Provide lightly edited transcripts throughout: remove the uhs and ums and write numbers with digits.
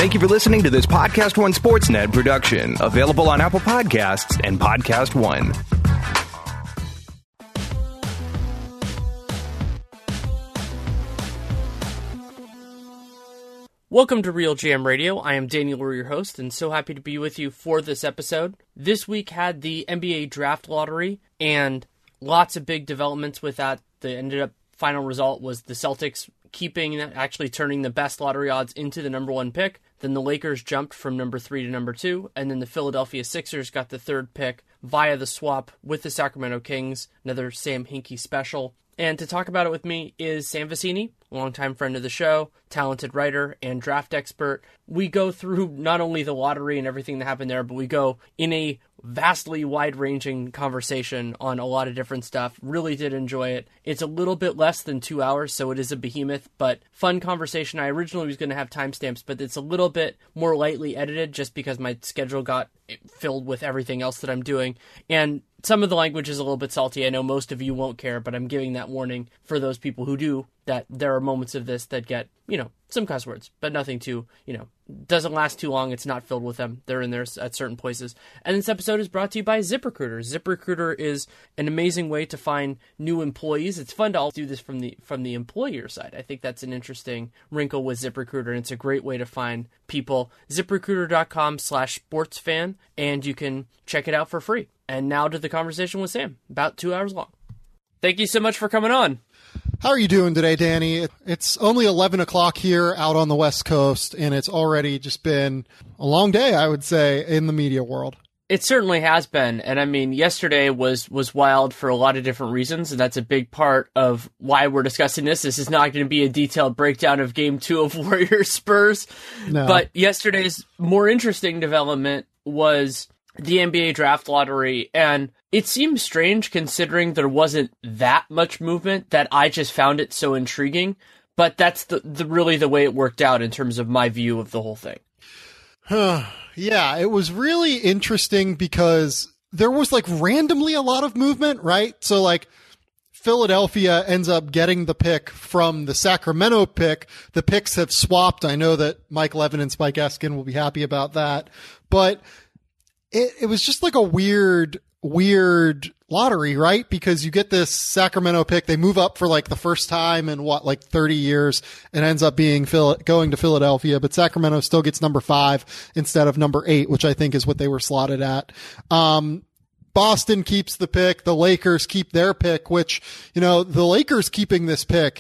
Thank you for listening to this Podcast One Sportsnet production, available on Apple Podcasts and Podcast One. Welcome to Real GM Radio. I am Daniel, your host, and so happy to be with you for this episode. This week had the NBA draft lottery, and lots of big developments with that. The ended up final result was the Celtics actually turning the best lottery odds into the number one pick. Then the Lakers jumped from number 3 to number 2, and then the Philadelphia Sixers got the third pick via the swap with the Sacramento Kings, another Sam Hinkie special. And to talk about it with me is Sam Vecenie, longtime friend of the show, talented writer and draft expert. We go through not only the lottery and everything that happened there, but we go in a vastly wide-ranging conversation on a lot of different stuff. Really did enjoy it. It's a little bit less than 2 hours, so it is a behemoth, but fun conversation. I originally was going to have timestamps, but it's a little bit more lightly edited just because my schedule got filled with everything else that I'm doing. And some of the language is a little bit salty. I know most of you won't care, but I'm giving that warning for those people who do, that there are moments of this that get, some cuss words, but nothing too, doesn't last too long. It's not filled with them. They're in there at certain places. And this episode is brought to you by ZipRecruiter. ZipRecruiter is an amazing way to find new employees. It's fun to all do this from the employer side. I think that's an interesting wrinkle with ZipRecruiter, and it's a great way to find people. ZipRecruiter.com/sportsfan, and you can check it out for free. And now to the conversation with Sam, about 2 hours long. Thank you so much for coming on. How are you doing today, Danny? It's only 11 o'clock here out on the West Coast, and it's already just been a long day, I would say, in the media world. It certainly has been. And I mean, yesterday was wild for a lot of different reasons, and that's a big part of why we're discussing this. This is not going to be a detailed breakdown of Game 2 of Warriors Spurs. No. But yesterday's more interesting development was the NBA draft lottery, and it seems strange considering there wasn't that much movement that I just found it so intriguing, but that's the really the way it worked out in terms of my view of the whole thing. Yeah, it was really interesting because there was randomly a lot of movement, right? So Philadelphia ends up getting the pick from the Sacramento pick. The picks have swapped. I know that Mike Levin and Spike Eskin will be happy about that, but it was just a weird lottery, right? Because you get this Sacramento pick, they move up for the first time in 30 years, and ends up being going to Philadelphia, but Sacramento still gets number 5 instead of number 8, which I think is what they were slotted at. Boston keeps the pick, the Lakers keep their pick, which, the Lakers keeping this pick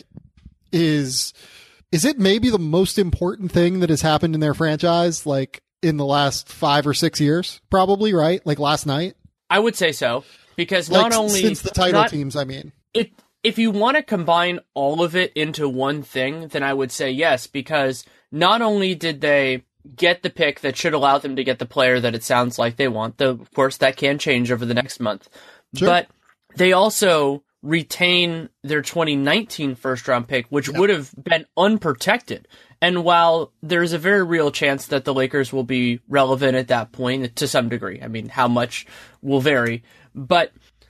is it maybe the most important thing that has happened in their franchise, in the last 5 or 6 years, probably, right? Last night? I would say so, because not only... Since the title teams, I mean. If you want to combine all of it into one thing, then I would say yes, because not only did they get the pick that should allow them to get the player that it sounds like they want, though, of course, that can change over the next month, sure, but they also retain their 2019 first-round pick, which would have been unprotected. And while there's a very real chance that the Lakers will be relevant at that point to some degree, I mean, how much will vary, but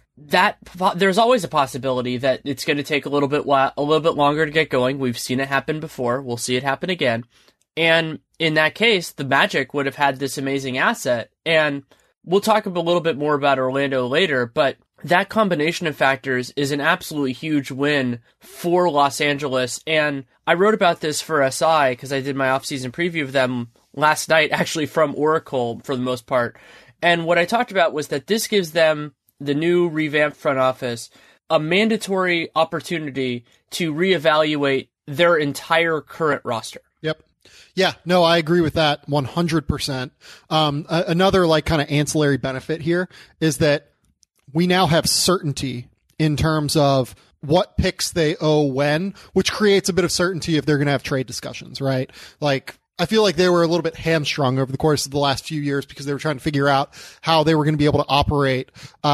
there's always a possibility that it's going to take a little bit longer to get going. We've seen it happen before. We'll see it happen again. And in that case, the Magic would have had this amazing asset. And we'll talk a little bit more about Orlando later, but that combination of factors is an absolutely huge win for Los Angeles. And I wrote about this for SI because I did my offseason preview of them last night, actually from Oracle for the most part. And what I talked about was that this gives them, the new revamped front office, a mandatory opportunity to reevaluate their entire current roster. Yep. Yeah, no, I agree with that 100%. Another kind of ancillary benefit here is that we now have certainty in terms of what picks they owe when, which creates a bit of certainty if they're going to have trade discussions, right? I feel like they were a little bit hamstrung over the course of the last few years because they were trying to figure out how they were going to be able to operate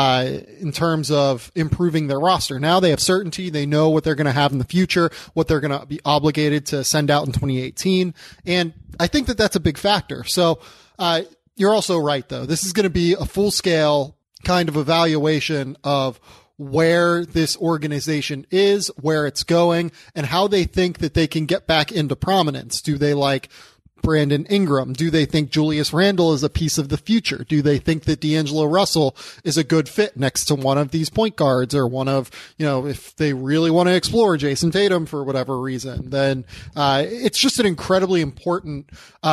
in terms of improving their roster. Now they have certainty. They know what they're going to have in the future, what they're going to be obligated to send out in 2018. And I think that that's a big factor. So you're also right, though. This is going to be a full-scale kind of evaluation of where this organization is, where it's going, and how they think that they can get back into prominence. Do they Brandon Ingram? Do they think Julius Randle is a piece of the future? Do they think that D'Angelo Russell is a good fit next to one of these point guards, or one of, if they really want to explore Jason Tatum for whatever reason, then it's just an incredibly important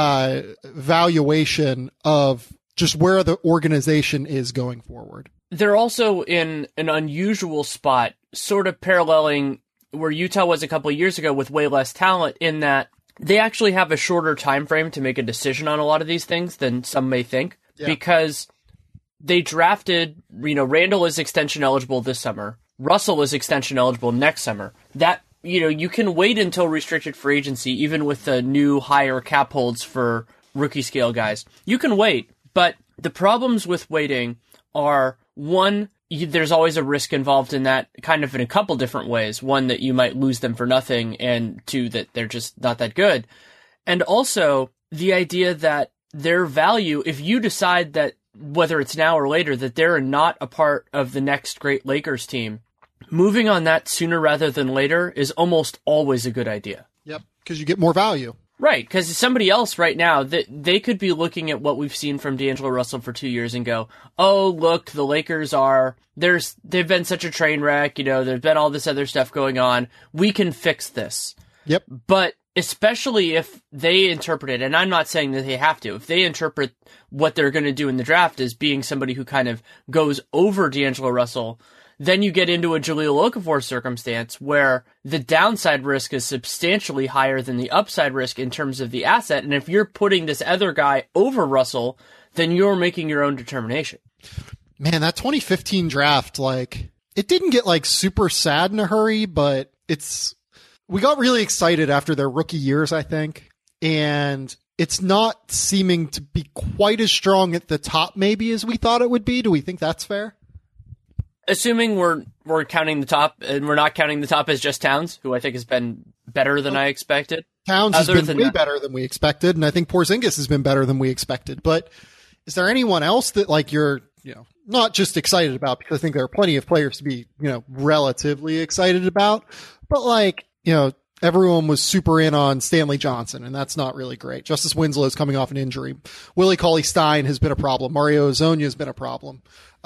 valuation of just where the organization is going forward. They're also in an unusual spot, sort of paralleling where Utah was a couple of years ago with way less talent, in that they actually have a shorter time frame to make a decision on a lot of these things than some may think, because they drafted, Randall is extension eligible this summer. Russell is extension eligible next summer. That, you can wait until restricted free agency, even with the new higher cap holds for rookie scale guys. You can wait, but the problems with waiting are, one, there's always a risk involved in that, kind of in a couple different ways. One, that you might lose them for nothing, and two, that they're just not that good. And also the idea that their value, if you decide that, whether it's now or later, that they're not a part of the next great Lakers team, moving on that sooner rather than later is almost always a good idea. Yep, because you get more value. Right, because somebody else right now, they could be looking at what we've seen from D'Angelo Russell for 2 years and go, oh, look, the Lakers they've been such a train wreck, there's been all this other stuff going on. We can fix this. Yep. But especially if they interpret it, and I'm not saying that they have to, if they interpret what they're going to do in the draft as being somebody who kind of goes over D'Angelo Russell, then you get into a Jahlil Okafor circumstance where the downside risk is substantially higher than the upside risk in terms of the asset. And if you're putting this other guy over Russell, then you're making your own determination. Man, that 2015 draft, it didn't get super sad in a hurry, but we got really excited after their rookie years, I think. And it's not seeming to be quite as strong at the top maybe as we thought it would be. Do we think that's fair? Assuming we're counting the top, and we're not counting the top as just Towns, who I think has been better than I expected. Towns has been way better than we expected, and I think Porzingis has been better than we expected. But is there anyone else that you're not just excited about? Because I think there are plenty of players to be relatively excited about. But everyone was super in on Stanley Johnson, and that's not really great. Justice Winslow is coming off an injury. Willie Cauley-Stein has been a problem. Mario Hezonja has been a problem.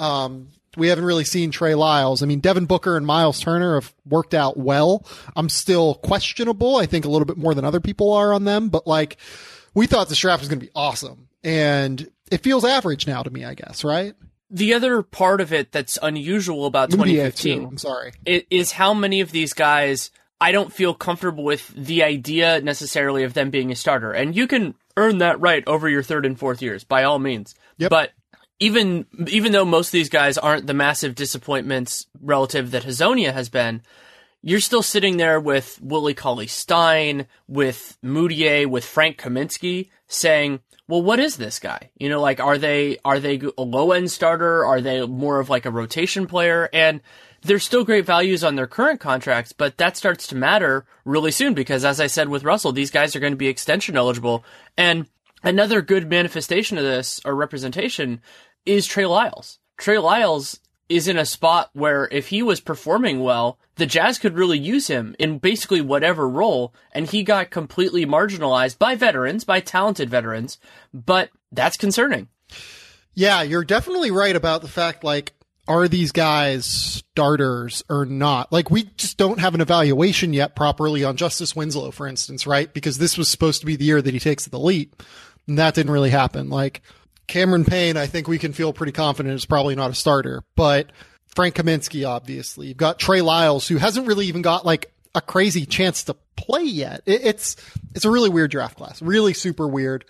We haven't really seen Trey Lyles. I mean, Devin Booker and Miles Turner have worked out well. I'm still questionable, I think, a little bit more than other people are on them. But we thought this draft was going to be awesome. And it feels average now to me, I guess, right? The other part of it that's unusual about 2015 I'm sorry, is how many of these guys I don't feel comfortable with the idea necessarily of them being a starter. And you can earn that right over your third and fourth years, by all means. Yep. But even though most of these guys aren't the massive disappointments relative that Hezonja has been, you're still sitting there with Willie Cauley-Stein, with Mudiay, with Frank Kaminsky, saying, well, what is this guy? Are they a low-end starter? Are they more of a rotation player? And there's still great values on their current contracts, but that starts to matter really soon because, as I said with Russell, these guys are going to be extension eligible. And another good manifestation of this, or representation, is Trey Lyles. Trey Lyles is in a spot where if he was performing well, the Jazz could really use him in basically whatever role, and he got completely marginalized by veterans, by talented veterans, but that's concerning. Yeah, you're definitely right about the fact, are these guys starters or not? We just don't have an evaluation yet properly on Justice Winslow, for instance, right? Because this was supposed to be the year that he takes the leap, and that didn't really happen. Cameron Payne, I think we can feel pretty confident is probably not a starter, but Frank Kaminsky, obviously. You've got Trey Lyles, who hasn't really even got a crazy chance to play yet. It's a really weird draft class, really super weird.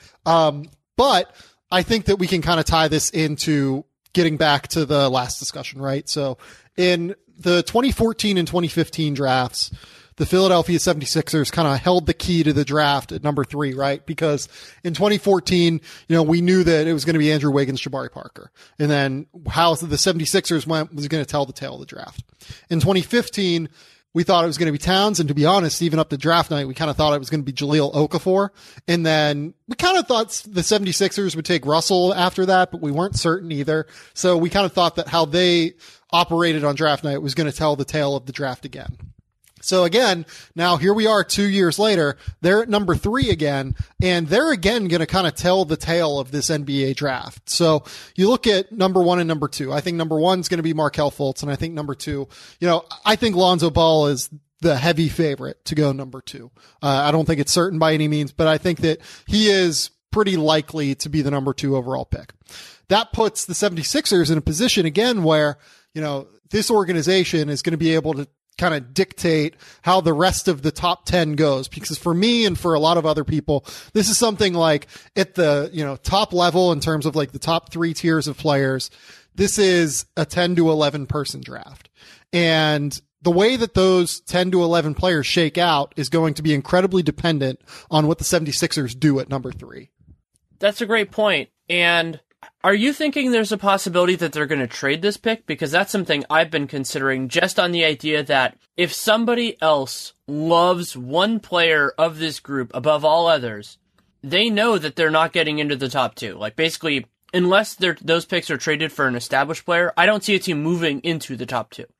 But I think that we can kind of tie this into getting back to the last discussion, right? So in the 2014 and 2015 drafts, the Philadelphia 76ers kind of held the key to the draft at number 3, right? Because in 2014, we knew that it was going to be Andrew Wiggins, Jabari Parker. And then how the 76ers went was going to tell the tale of the draft. In 2015, we thought it was going to be Towns. And to be honest, even up to draft night, we kind of thought it was going to be Jahlil Okafor. And then we kind of thought the 76ers would take Russell after that, but we weren't certain either. So we kind of thought that how they operated on draft night was going to tell the tale of the draft again. So again, now here we are 2 years later, they're at number 3 again, and they're again going to kind of tell the tale of this NBA draft. So you look at number 1 and number 2. I think number 1 is going to be Markelle Fultz, and I think number 2, I think Lonzo Ball is the heavy favorite to go number 2. I don't think it's certain by any means, but I think that he is pretty likely to be the number 2 overall pick. That puts the 76ers in a position again where, this organization is going to be able to kind of dictate how the rest of the top 10 goes. Because for me and for a lot of other people, this is something like at the, top level in terms of like the top 3 tiers of players. This is a 10 to 11 person draft. And the way that those 10 to 11 players shake out is going to be incredibly dependent on what the 76ers do at number 3. That's a great point. And are you thinking there's a possibility that they're going to trade this pick? Because that's something I've been considering, just on the idea that if somebody else loves one player of this group above all others, they know that they're not getting into the top 2. Like, basically, unless those picks are traded for an established player, I don't see a team moving into the top 2.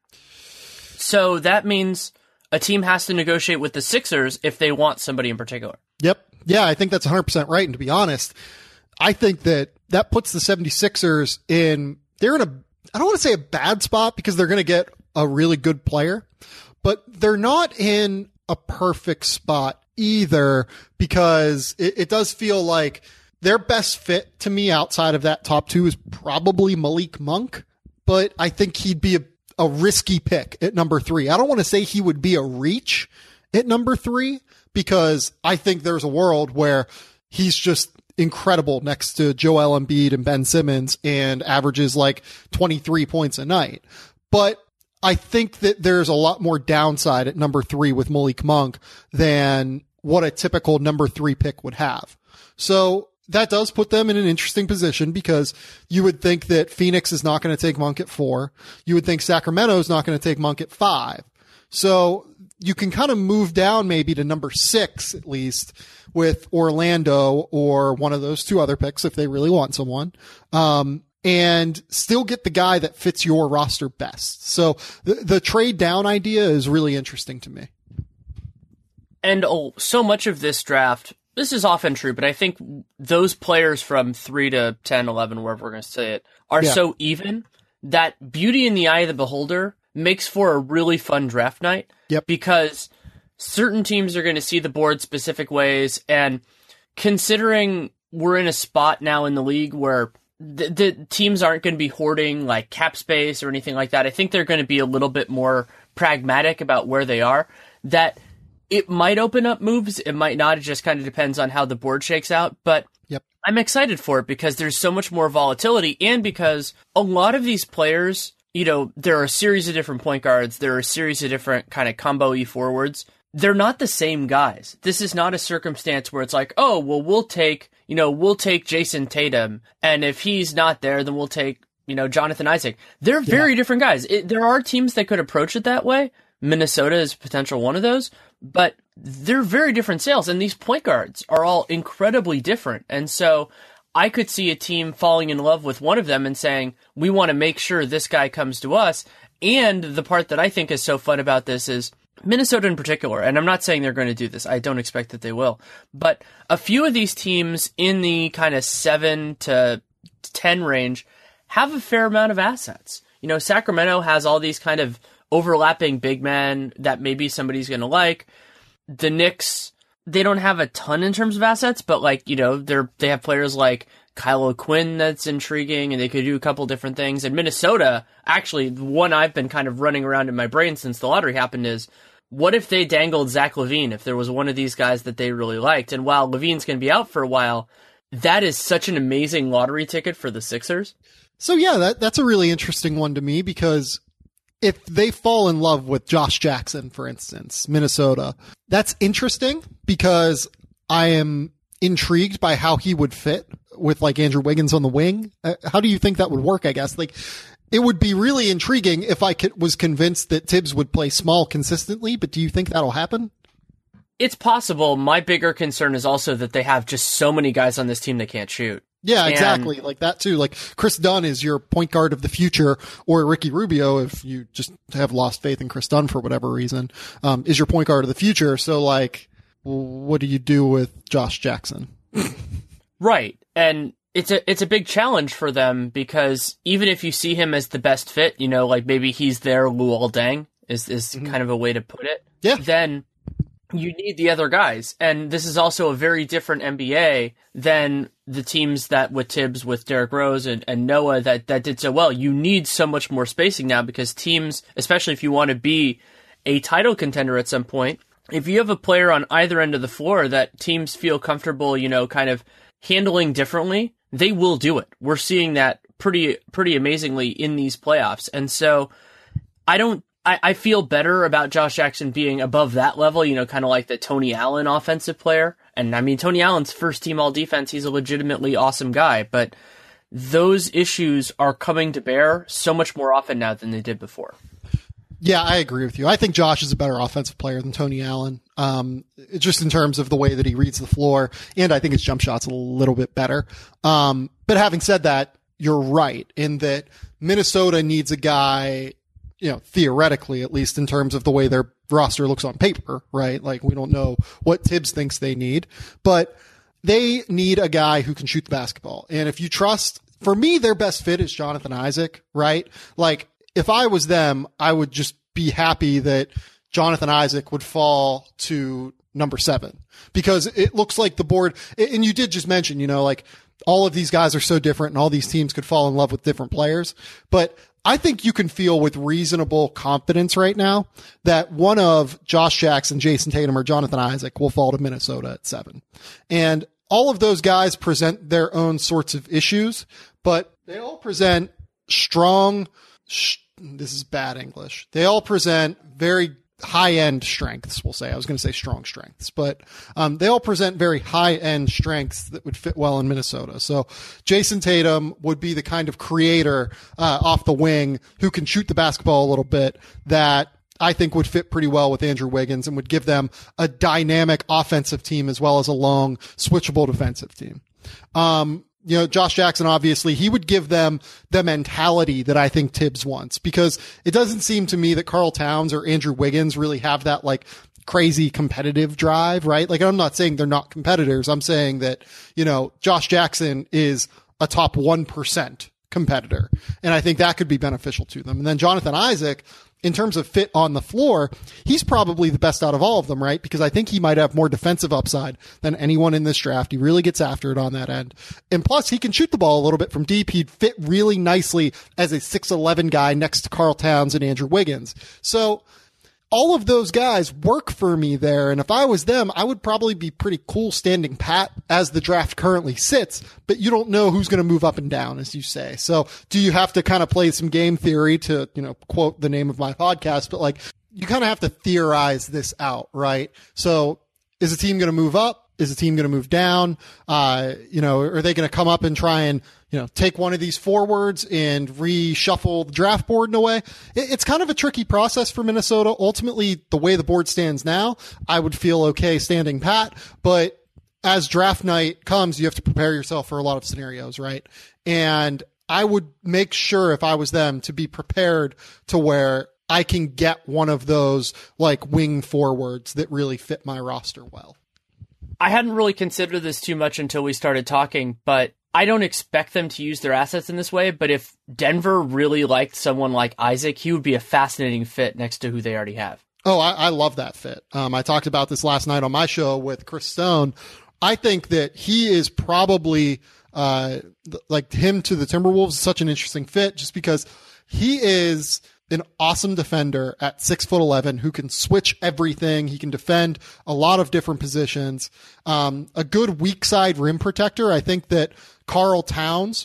So that means a team has to negotiate with the Sixers if they want somebody in particular. Yep. Yeah, I think that's 100% right. And to be honest, I think that puts the 76ers they're in I don't want to say a bad spot because they're going to get a really good player, but they're not in a perfect spot either, because it does feel like their best fit to me outside of that top 2 is probably Malik Monk, but I think he'd be a risky pick at number 3. I don't want to say he would be a reach at number 3, because I think there's a world where he's just incredible next to Joel Embiid and Ben Simmons and averages like 23 points a night. But I think that there's a lot more downside at number 3 with Malik Monk than what a typical number 3 pick would have. So that does put them in an interesting position, because you would think that Phoenix is not going to take Monk at 4. You would think Sacramento is not going to take Monk at 5. So you can kind of move down maybe to number 6 at least with Orlando or one of those 2 other picks if they really want someone, and still get the guy that fits your roster best. So the trade down idea is really interesting to me. And so much of this draft, this is often true, but I think those players from 3 to 10, 11, wherever we're going to say it, are so even that beauty in the eye of the beholder makes for a really fun draft night. Yep. Because certain teams are going to see the board specific ways, and considering we're in a spot now in the league where the teams aren't going to be hoarding like cap space or anything like that, I think they're going to be a little bit more pragmatic about where they are, that it might open up moves, it might not, it just kind of depends on how the board shakes out, but I'm excited for it because there's so much more volatility, and because a lot of these players, there are a series of different point guards, there are a series of different kind of combo-y forwards. They're not the same guys. This is not a circumstance where it's like, oh, well, we'll take Jason Tatum, and if he's not there, then we'll take, Jonathan Isaac. They're very different guys. There are teams that could approach it that way. Minnesota is a potential one of those, but they're very different sales, and these point guards are all incredibly different. And so I could see a team falling in love with one of them and saying, we want to make sure this guy comes to us. And the part that I think is so fun about this is Minnesota in particular, and I'm not saying they're going to do this, I don't expect that they will, but a few of these teams in the kind of 7 to 10 range have a fair amount of assets. Sacramento has all these kind of overlapping big men that maybe somebody's going to like. The Knicks, they don't have a ton in terms of assets, but they have players like Kyle O'Quinn that's intriguing, and they could do a couple different things. And Minnesota, actually, the one I've been kind of running around in my brain since the lottery happened is, what if they dangled Zach LaVine if there was one of these guys that they really liked? And while LaVine's going to be out for a while, that is such an amazing lottery ticket for the Sixers. So yeah, that's a really interesting one to me, because if they fall in love with Josh Jackson, for instance, Minnesota, that's interesting because I am intrigued by how he would fit with like Andrew Wiggins on the wing. How do you think that would work? I guess it would be really intriguing if I was convinced that Tibbs would play small consistently, but do you think that'll happen? It's possible. My bigger concern is also that they have just so many guys on this team that can't shoot. Yeah, exactly. Like that too. Like Chris Dunn is your point guard of the future, or Ricky Rubio, if you just have lost faith in Chris Dunn for whatever reason, is your point guard of the future. So like, what do you do with Josh Jackson? Right. And it's a big challenge for them, because even if you see him as the best fit, like maybe he's their Luol Deng is kind of a way to put it. Yeah. Then you need the other guys. And this is also a very different NBA than the teams that with Tibbs, with Derrick Rose and Noah that did so well. You need so much more spacing now, because teams, especially if you want to be a title contender at some point, if you have a player on either end of the floor that teams feel comfortable, kind of handling differently, they will do it. We're seeing that pretty amazingly in these playoffs. And so I feel better about Josh Jackson being above that level, kind of like the Tony Allen offensive player. And I mean, Tony Allen's first team all defense, he's a legitimately awesome guy, but those issues are coming to bear so much more often now than they did before. Yeah, I agree with you. I think Josh is a better offensive player than Tony Allen, just in terms of the way that he reads the floor, and I think his jump shot's a little bit better. But having said that, you're right in that Minnesota needs a guy, theoretically, at least in terms of the way their roster looks on paper, right? Like, we don't know what Tibbs thinks they need, but they need a guy who can shoot the basketball. And if you trust, for me, their best fit is Jonathan Isaac, right? Like, if I was them, I would just be happy that Jonathan Isaac would fall to number 7, because it looks like the board, and you did just mention, like all of these guys are so different and all these teams could fall in love with different players. But I think you can feel with reasonable confidence right now that one of Josh Jackson, Jason Tatum, or Jonathan Isaac will fall to Minnesota at 7. And all of those guys present their own sorts of issues, but they all present this is bad English. They all present very high-end strengths, we'll say. I was going to say strong strengths, but they all present very high-end strengths that would fit well in Minnesota. So Jason Tatum would be the kind of creator off the wing who can shoot the basketball a little bit that I think would fit pretty well with Andrew Wiggins and would give them a dynamic offensive team as well as a long, switchable defensive team. Josh Jackson, obviously, he would give them the mentality that I think Tibbs wants, because it doesn't seem to me that Karl Towns or Andrew Wiggins really have that like crazy competitive drive, right? Like, I'm not saying they're not competitors. I'm saying that, Josh Jackson is a top 1% competitor, and I think that could be beneficial to them. And then Jonathan Isaac, in terms of fit on the floor, he's probably the best out of all of them, right? Because I think he might have more defensive upside than anyone in this draft. He really gets after it on that end. And plus, he can shoot the ball a little bit from deep. He'd fit really nicely as a 6'11" guy next to Karl Towns and Andrew Wiggins. So all of those guys work for me there. And if I was them, I would probably be pretty cool standing pat as the draft currently sits, but you don't know who's going to move up and down, as you say. So do you have to kind of play some game theory to, quote the name of my podcast, but like, you kind of have to theorize this out, right? So is a team going to move up? Is a team going to move down? Are they going to come up and try and, take one of these forwards and reshuffle the draft board in a way? It's kind of a tricky process for Minnesota. Ultimately, the way the board stands now, I would feel okay standing pat, but as draft night comes, you have to prepare yourself for a lot of scenarios, right? And I would make sure, if I was them, to be prepared to where I can get one of those like wing forwards that really fit my roster well. I hadn't really considered this too much until we started talking, but I don't expect them to use their assets in this way. But if Denver really liked someone like Isaac, he would be a fascinating fit next to who they already have. Oh, I love that fit. I talked about this last night on my show with Chris Stone. I think that he is probably like him to the Timberwolves is such an interesting fit, just because he is an awesome defender at 6'11" who can switch everything. He can defend a lot of different positions. A good weak side rim protector. I think that Karl Towns,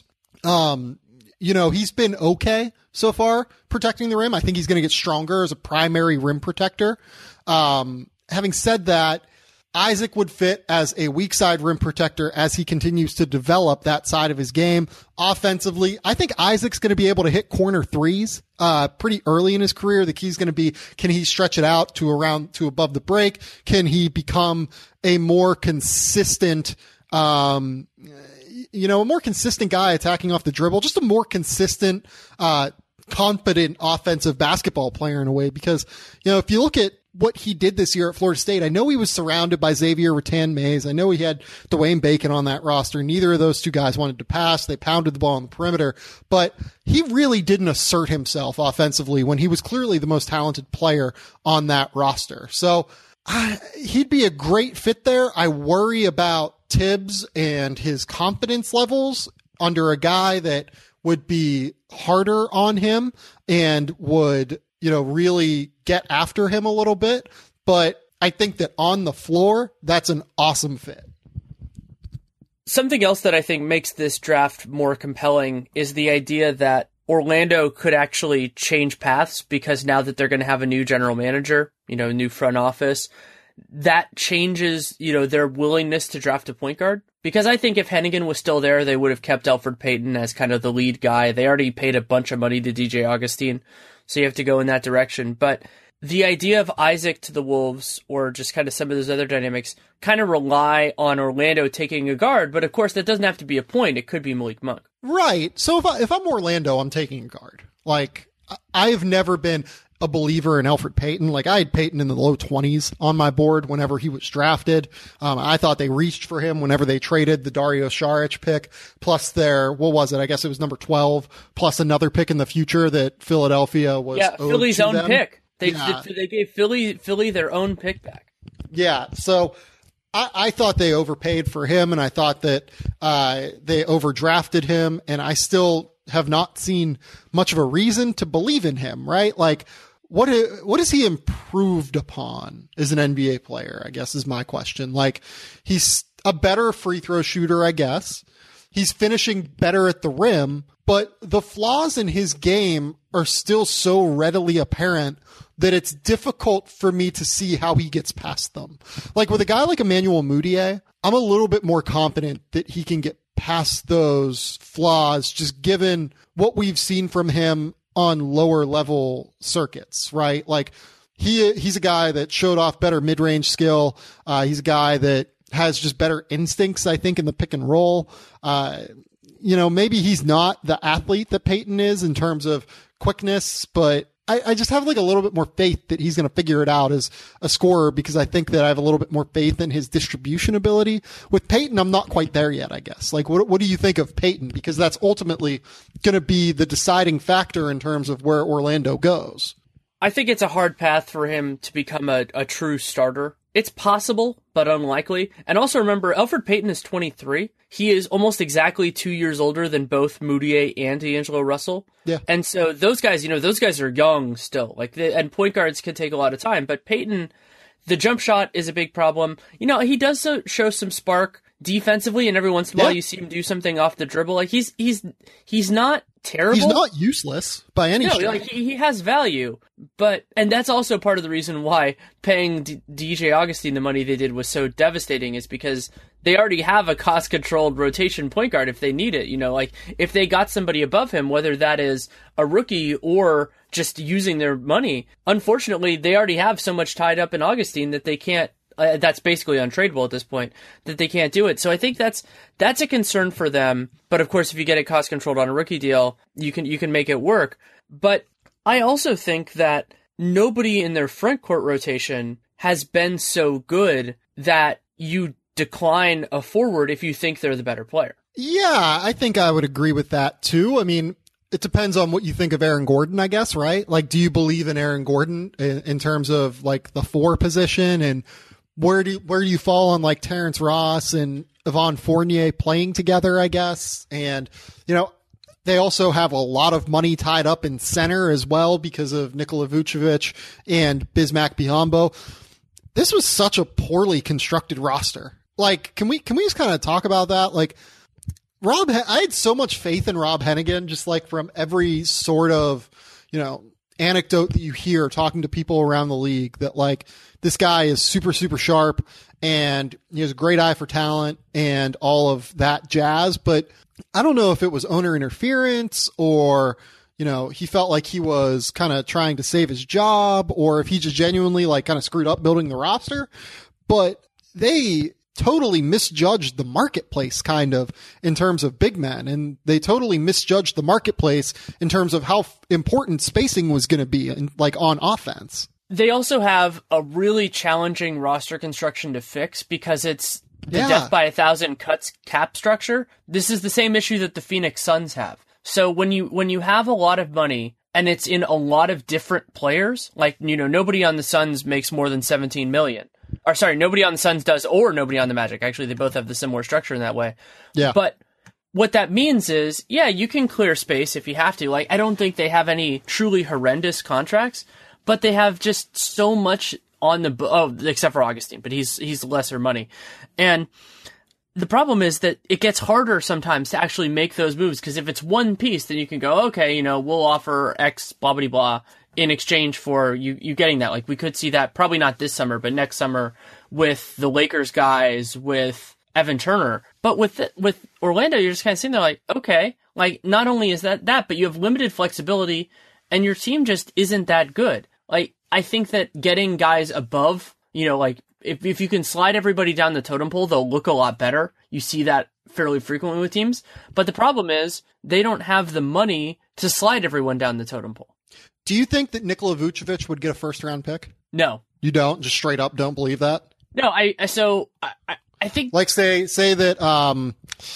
he's been okay so far protecting the rim. I think he's going to get stronger as a primary rim protector. Having said that, Isaac would fit as a weak side rim protector as he continues to develop that side of his game. Offensively, I think Isaac's going to be able to hit corner threes pretty early in his career. The key's going to be, can he stretch it out to above the break? Can he become a more consistent a more consistent guy attacking off the dribble, just a more consistent, competent offensive basketball player in a way. Because, if you look at what he did this year at Florida State, I know he was surrounded by Xavier Rattan-Mays. I know he had Dwayne Bacon on that roster. Neither of those two guys wanted to pass. They pounded the ball on the perimeter, but he really didn't assert himself offensively when he was clearly the most talented player on that roster. So he'd be a great fit there. I worry about Tibbs and his confidence levels under a guy that would be harder on him and would, really get after him a little bit. But I think that on the floor, that's an awesome fit. Something else that I think makes this draft more compelling is the idea that Orlando could actually change paths, because now that they're going to have a new general manager, a new front office, that changes, their willingness to draft a point guard. Because I think if Hennigan was still there, they would have kept Elfrid Payton as kind of the lead guy. They already paid a bunch of money to DJ Augustin, so you have to go in that direction. But the idea of Isaac to the Wolves, or just kind of some of those other dynamics, kind of rely on Orlando taking a guard. But of course, that doesn't have to be a point. It could be Malik Monk. Right. So if I'm Orlando, I'm taking a guard. Like, I've never been a believer in Elfrid Payton. Like, I had Payton in the low 20s on my board whenever he was drafted. I thought they reached for him whenever they traded the Dario Saric pick, plus their, what was it? I guess it was number 12, plus another pick in the future that Philadelphia was owed Philly's to own them. pick. They gave Philly their own pick back. Yeah. So I thought they overpaid for him, and I thought that they overdrafted him, and I still have not seen much of a reason to believe in him, right? Like, what has he improved upon as an NBA player, I guess, is my question. Like, he's a better free throw shooter, I guess. He's finishing better at the rim, but the flaws in his game are still so readily apparent that it's difficult for me to see how he gets past them. Like, with a guy like Emmanuel Mudiay, I'm a little bit more confident that he can get past those flaws, just given what we've seen from him on lower level circuits, right? Like, he's a guy that showed off better mid-range skill. He's a guy that has just better instincts, I think, in the pick and roll. Maybe he's not the athlete that Payton is in terms of quickness, but I just have like a little bit more faith that he's going to figure it out as a scorer, because I think that I have a little bit more faith in his distribution ability. With Payton, I'm not quite there yet, I guess. Like, what do you think of Payton? Because that's ultimately going to be the deciding factor in terms of where Orlando goes. I think it's a hard path for him to become a true starter. It's possible, but unlikely. And also remember, Elfrid Payton is 23. He is almost exactly 2 years older than both Mudiay and D'Angelo Russell. Yeah. And so those guys, those guys are young still. And point guards can take a lot of time. But Payton, the jump shot is a big problem. He does show some spark defensively, and every once in a while you see him do something off the dribble. Like, he's not terrible. He's not useless by any stretch. Like, he has value, and that's also part of the reason why paying DJ Augustin the money they did was so devastating, is because they already have a cost-controlled rotation point guard if they need it. Like, if they got somebody above him, whether that is a rookie or just using their money, unfortunately, they already have so much tied up in Augustin that they can't. That's basically untradeable at this point, that they can't do it. So I think that's a concern for them. But of course, if you get it cost controlled on a rookie deal, you can make it work. But I also think that nobody in their front court rotation has been so good that you decline a forward if you think they're the better player. Yeah, I think I would agree with that too. I mean, it depends on what you think of Aaron Gordon, I guess, right? Like, do you believe in Aaron Gordon in terms of like the 4 position, and where do you fall on like Terrence Ross and Evan Fournier playing together, I guess? And, they also have a lot of money tied up in center as well because of Nikola Vucevic and Bismack Biyombo. This was such a poorly constructed roster. Like, can we just kind of talk about that? Like, I had so much faith in Rob Hennigan, just like from every sort of, anecdote that you hear talking to people around the league, that like, this guy is super, super sharp and he has a great eye for talent and all of that jazz. But I don't know if it was owner interference or, he felt like he was kind of trying to save his job, or if he just genuinely like kind of screwed up building the roster. But they totally misjudged the marketplace kind of in terms of big men. And they totally misjudged the marketplace in terms of how important spacing was going to be like on offense. They also have a really challenging roster construction to fix because it's the death by 1,000 cuts cap structure. This is the same issue that the Phoenix Suns have. So when you have a lot of money and it's in a lot of different players, like, nobody on the Suns makes more than 17 million. Or sorry, nobody on the Suns does, or nobody on the Magic. Actually, they both have the similar structure in that way. Yeah. But what that means is, you can clear space if you have to. Like, I don't think they have any truly horrendous contracts, but they have just so much on the except for Augustine, but he's lesser money. And the problem is that it gets harder sometimes to actually make those moves, because if it's one piece, then you can go, okay, we'll offer X blah blah blah in exchange for you getting that. Like, we could see that probably not this summer, but next summer with the Lakers guys, with Evan Turner. But with Orlando, you're just kind of sitting there like, okay, like, not only is that, but you have limited flexibility and your team just isn't that good. Like, I think that getting guys above, like, if you can slide everybody down the totem pole, they'll look a lot better. You see that fairly frequently with teams. But the problem is they don't have the money to slide everyone down the totem pole. Do you think that Nikola Vucevic would get a first-round pick? No. You don't? Just straight up don't believe that? No, I think... Like, say that...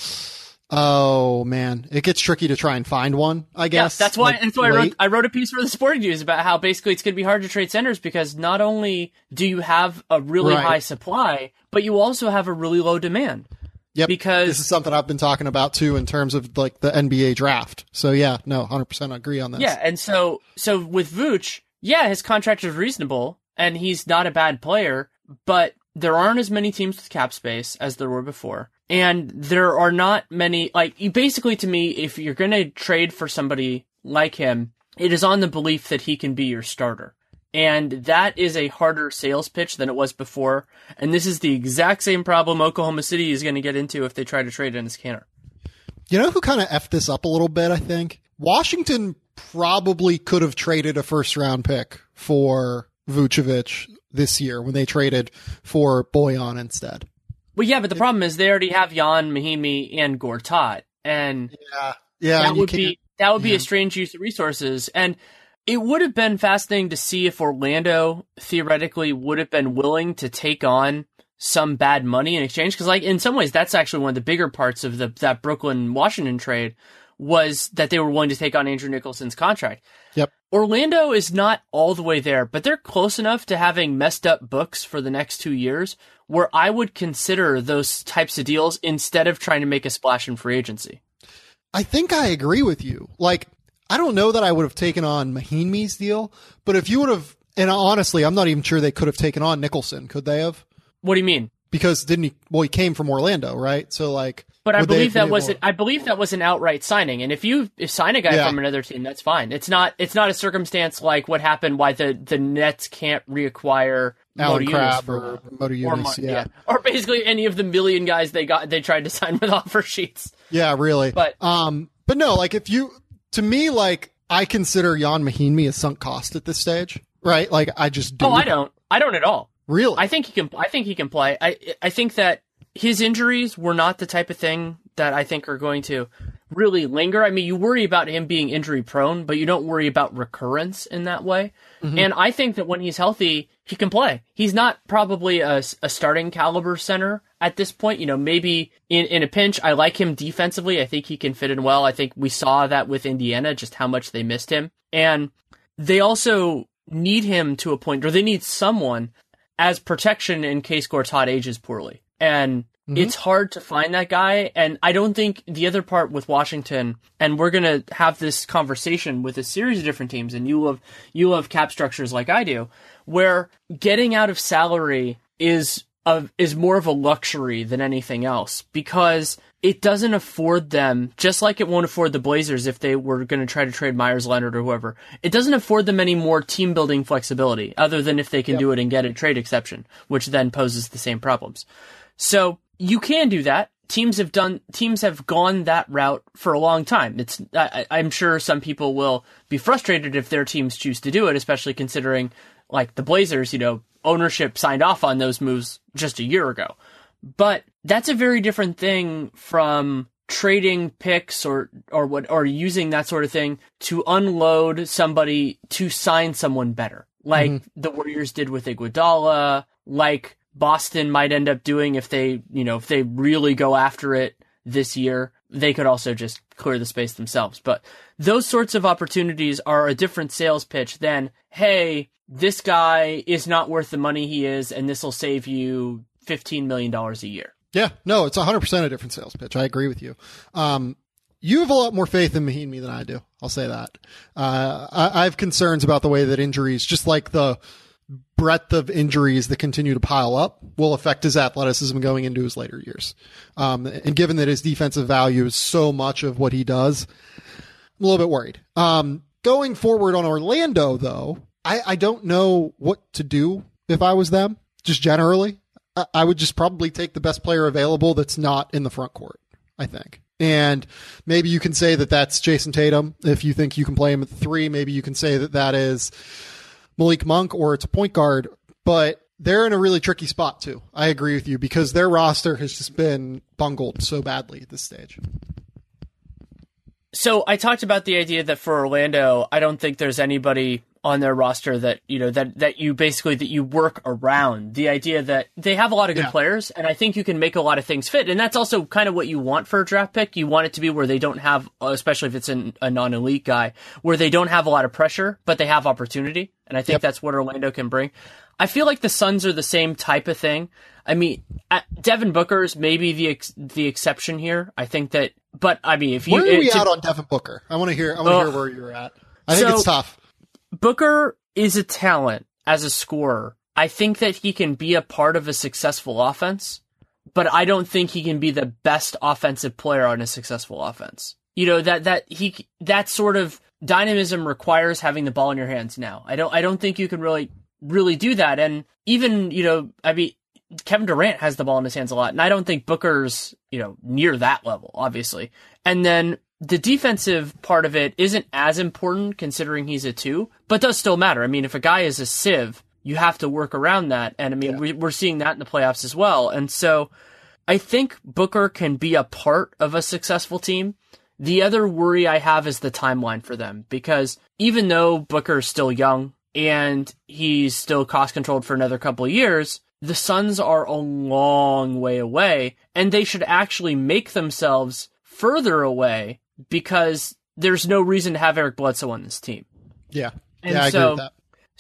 Oh man, it gets tricky to try and find one, I guess. Yeah, that's why I wrote a piece for the Sporting News about how basically it's going to be hard to trade centers, because not only do you have a really high supply, but you also have a really low demand. Yep. Because this is something I've been talking about too in terms of like the NBA draft. So 100% agree on this. Yeah, and so with Vooch, his contract is reasonable and he's not a bad player, but there aren't as many teams with cap space as there were before. And there are not many, like, basically to me, if you're going to trade for somebody like him, it is on the belief that he can be your starter. And that is a harder sales pitch than it was before. And this is the exact same problem Oklahoma City is going to get into if they try to trade Enes Kanter. You know who kind of effed this up a little bit, I think? Washington probably could have traded a first-round pick for Vucevic this year when they traded for Bojan instead. Well, yeah, but the problem is they already have Jan, Mahinmi, and Gortat, and that would be a strange use of resources. And it would have been fascinating to see if Orlando theoretically would have been willing to take on some bad money in exchange, because, like, in some ways, that's actually one of the bigger parts of that Brooklyn-Washington trade was that they were willing to take on Andrew Nicholson's contract. Yep. Orlando is not all the way there, but they're close enough to having messed up books for the next 2 years where I would consider those types of deals instead of trying to make a splash in free agency. I think I agree with you. Like, I don't know that I would have taken on Mahinmi's deal, but if you would have, and honestly, I'm not even sure they could have taken on Nicholson. Could they have? What do you mean? Because he came from Orlando, right? So like, but I believe that was an outright signing. And if you sign a guy from another team, that's fine. It's not a circumstance like what happened why the Nets can't reacquire Alan Crabb or Motiejunas, or basically any of the million guys they tried to sign with offer sheets. Yeah, really. But no, like to me, like, I consider Jan Mahinmi a sunk cost at this stage, right? Like, I just do. Oh, I don't at all. Really? I think he can play. I think that his injuries were not the type of thing that I think are going to really linger. I mean, you worry about him being injury prone, but you don't worry about recurrence in that way. Mm-hmm. And I think that when he's healthy, he can play. He's not probably a starting caliber center at this point. Maybe in a pinch, I like him defensively. I think he can fit in well. I think we saw that with Indiana, just how much they missed him. And they also need him to a point, or they need someone as protection in case Gortat ages poorly. And it's hard to find that guy. And I don't think the other part with Washington, and we're going to have this conversation with a series of different teams, and you love cap structures like I do, where getting out of salary is more of a luxury than anything else, because it doesn't afford them, just like it won't afford the Blazers if they were going to try to trade Myers Leonard or whoever. It doesn't afford them any more team building flexibility other than if they can do it and get a trade exception, which then poses the same problems. So you can do that. Teams have gone that route for a long time. I'm sure some people will be frustrated if their teams choose to do it, especially considering, like, the Blazers, ownership signed off on those moves just a year ago. But that's a very different thing from trading picks or using that sort of thing to unload somebody to sign someone better, like the Warriors did with Iguodala, like Boston might end up doing if they really go after it this year. They could also just clear the space themselves. But those sorts of opportunities are a different sales pitch than, hey, this guy is not worth the money he is, and this will save you $15 million a year. Yeah, no, it's 100% a different sales pitch. I agree with you. You have a lot more faith in Mahinmi than I do. I'll say that. I have concerns about the way that injuries, just like the breadth of injuries that continue to pile up, will affect his athleticism going into his later years. And given that his defensive value is so much of what he does, I'm a little bit worried. Going forward on Orlando, though, I don't know what to do if I was them, just generally. I would just probably take the best player available that's not in the front court, I think. And maybe you can say that that's Jason Tatum if you think you can play him at the 3. Maybe you can say that that is Malik Monk or it's a point guard. But they're in a really tricky spot, too. I agree with you because their roster has just been bungled so badly at this stage. So I talked about the idea that for Orlando, I don't think there's anybody on their roster that you work around. The idea that they have a lot of good players, and I think you can make a lot of things fit. And that's also kind of what you want for a draft pick. You want it to be where they don't have, especially if it's a non-elite guy, where they don't have a lot of pressure, but they have opportunity. And I think that's what Orlando can bring. I feel like the Suns are the same type of thing. I mean, Devin Booker's maybe the exception here. I think that, but I mean, if you... Where are we out on Devin Booker? I want to hear where you're at. I think it's tough. Booker is a talent as a scorer. I think that he can be a part of a successful offense, but I don't think he can be the best offensive player on a successful offense. You know, that sort of dynamism requires having the ball in your hands now. I don't think you can really do that. And even, I mean, Kevin Durant has the ball in his hands a lot, and I don't think Booker's, near that level, obviously. And then the defensive part of it isn't as important considering he's a 2, but does still matter. I mean, if a guy is a sieve, you have to work around that. And I mean, we're seeing that in the playoffs as well. And so I think Booker can be a part of a successful team. The other worry I have is the timeline for them, because even though Booker's still young and he's still cost controlled for another couple of years, the Suns are a long way away, and they should actually make themselves further away because there's no reason to have Eric Bledsoe on this team. Yeah. And I agree with that.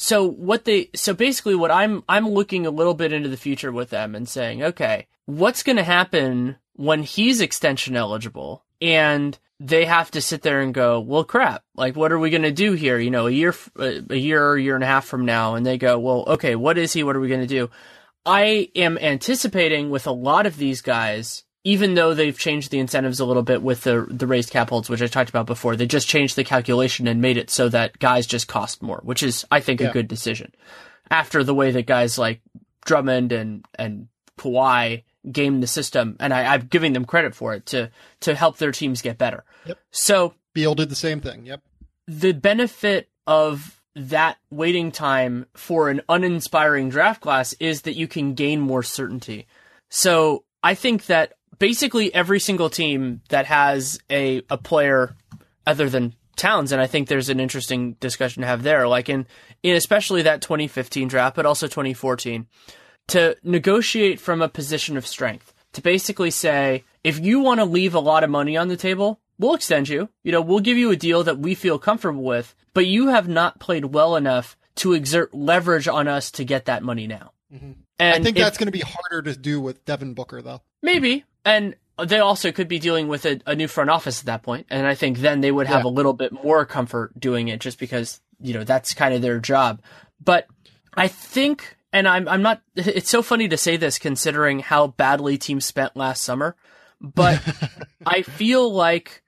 So basically what I'm looking a little bit into the future with them and saying, okay, what's going to happen when he's extension eligible and they have to sit there and go, well, crap, like, what are we going to do here? A year and a half from now. And they go, well, okay, what is he? What are we going to do? I am anticipating with a lot of these guys, even though they've changed the incentives a little bit with the raised cap holds, which I talked about before, they just changed the calculation and made it so that guys just cost more, which is, I think, a good decision. After the way that guys like Drummond and Kawhi game the system, and I'm giving them credit for it, to help their teams get better. Yep. So Beal did the same thing. Yep. The benefit of that waiting time for an uninspiring draft class is that you can gain more certainty. So I think that basically every single team that has a player other than Towns, and I think there's an interesting discussion to have there, like in especially that 2015 draft, but also 2014, to negotiate from a position of strength, to basically say, if you want to leave a lot of money on the table, we'll extend you. We'll give you a deal that we feel comfortable with, but you have not played well enough to exert leverage on us to get that money now. Mm-hmm. And I think that's going to be harder to do with Devin Booker, though. Maybe. And they also could be dealing with a new front office at that point. And I think then they would have a little bit more comfort doing it just because, that's kind of their job. But I think, and I'm not, it's so funny to say this considering how badly teams spent last summer, but I feel like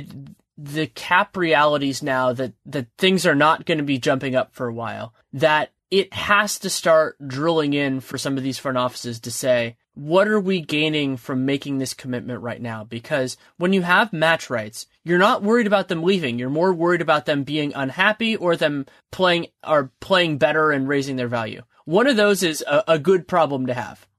the cap realities now that things are not going to be jumping up for a while, that it has to start drilling in for some of these front offices to say, what are we gaining from making this commitment right now? Because when you have match rights, you're not worried about them leaving. You're more worried about them being unhappy or them playing better and raising their value. One of those is a good problem to have.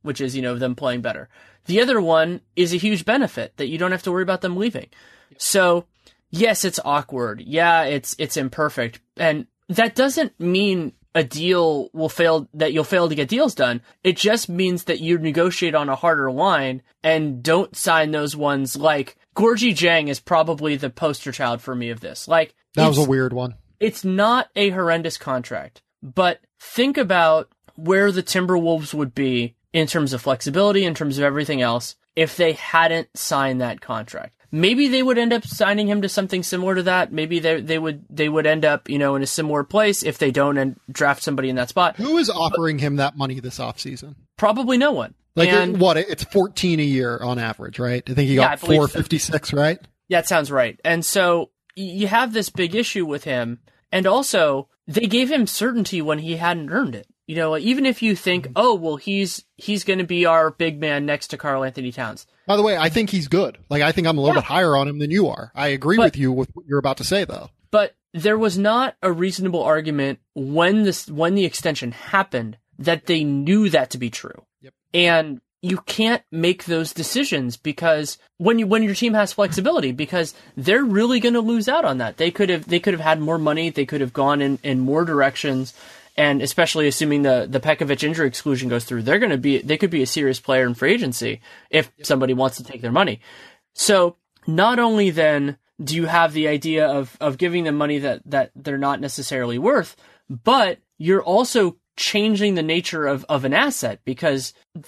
which is, them playing better. The other one is a huge benefit that you don't have to worry about them leaving. So, yes, it's awkward. Yeah, it's imperfect. And that doesn't mean a deal will fail, that you'll fail to get deals done. It just means that you negotiate on a harder line and don't sign those ones. Like, Gorgui Dieng is probably the poster child for me of this. Like, that was a weird one. It's not a horrendous contract, but think about where the Timberwolves would be in terms of flexibility, in terms of everything else, if they hadn't signed that contract. Maybe they would end up signing him to something similar to that. Maybe they would end up, in a similar place if they don't and draft somebody in that spot. Who is offering him that money this offseason? Probably no one. Like, it's 14 a year on average, right? I think he got 456, right? Yeah, that sounds right. And so you have this big issue with him. And also, they gave him certainty when he hadn't earned it. Even if you think, oh, well, he's going to be our big man next to Karl Anthony Towns. By the way, I think he's good. Like, I think I'm a little bit higher on him than you are. I agree with you with what you're about to say, though. But there was not a reasonable argument when the extension happened that they knew that to be true. Yep. And you can't make those decisions because when your team has flexibility, because they're really going to lose out on that. They could have had more money. They could have gone in more directions. And especially assuming the Pekovic injury exclusion goes through, they could be a serious player in free agency if somebody wants to take their money. So not only then do you have the idea of giving them money that they're not necessarily worth, but you're also changing the nature of an asset, because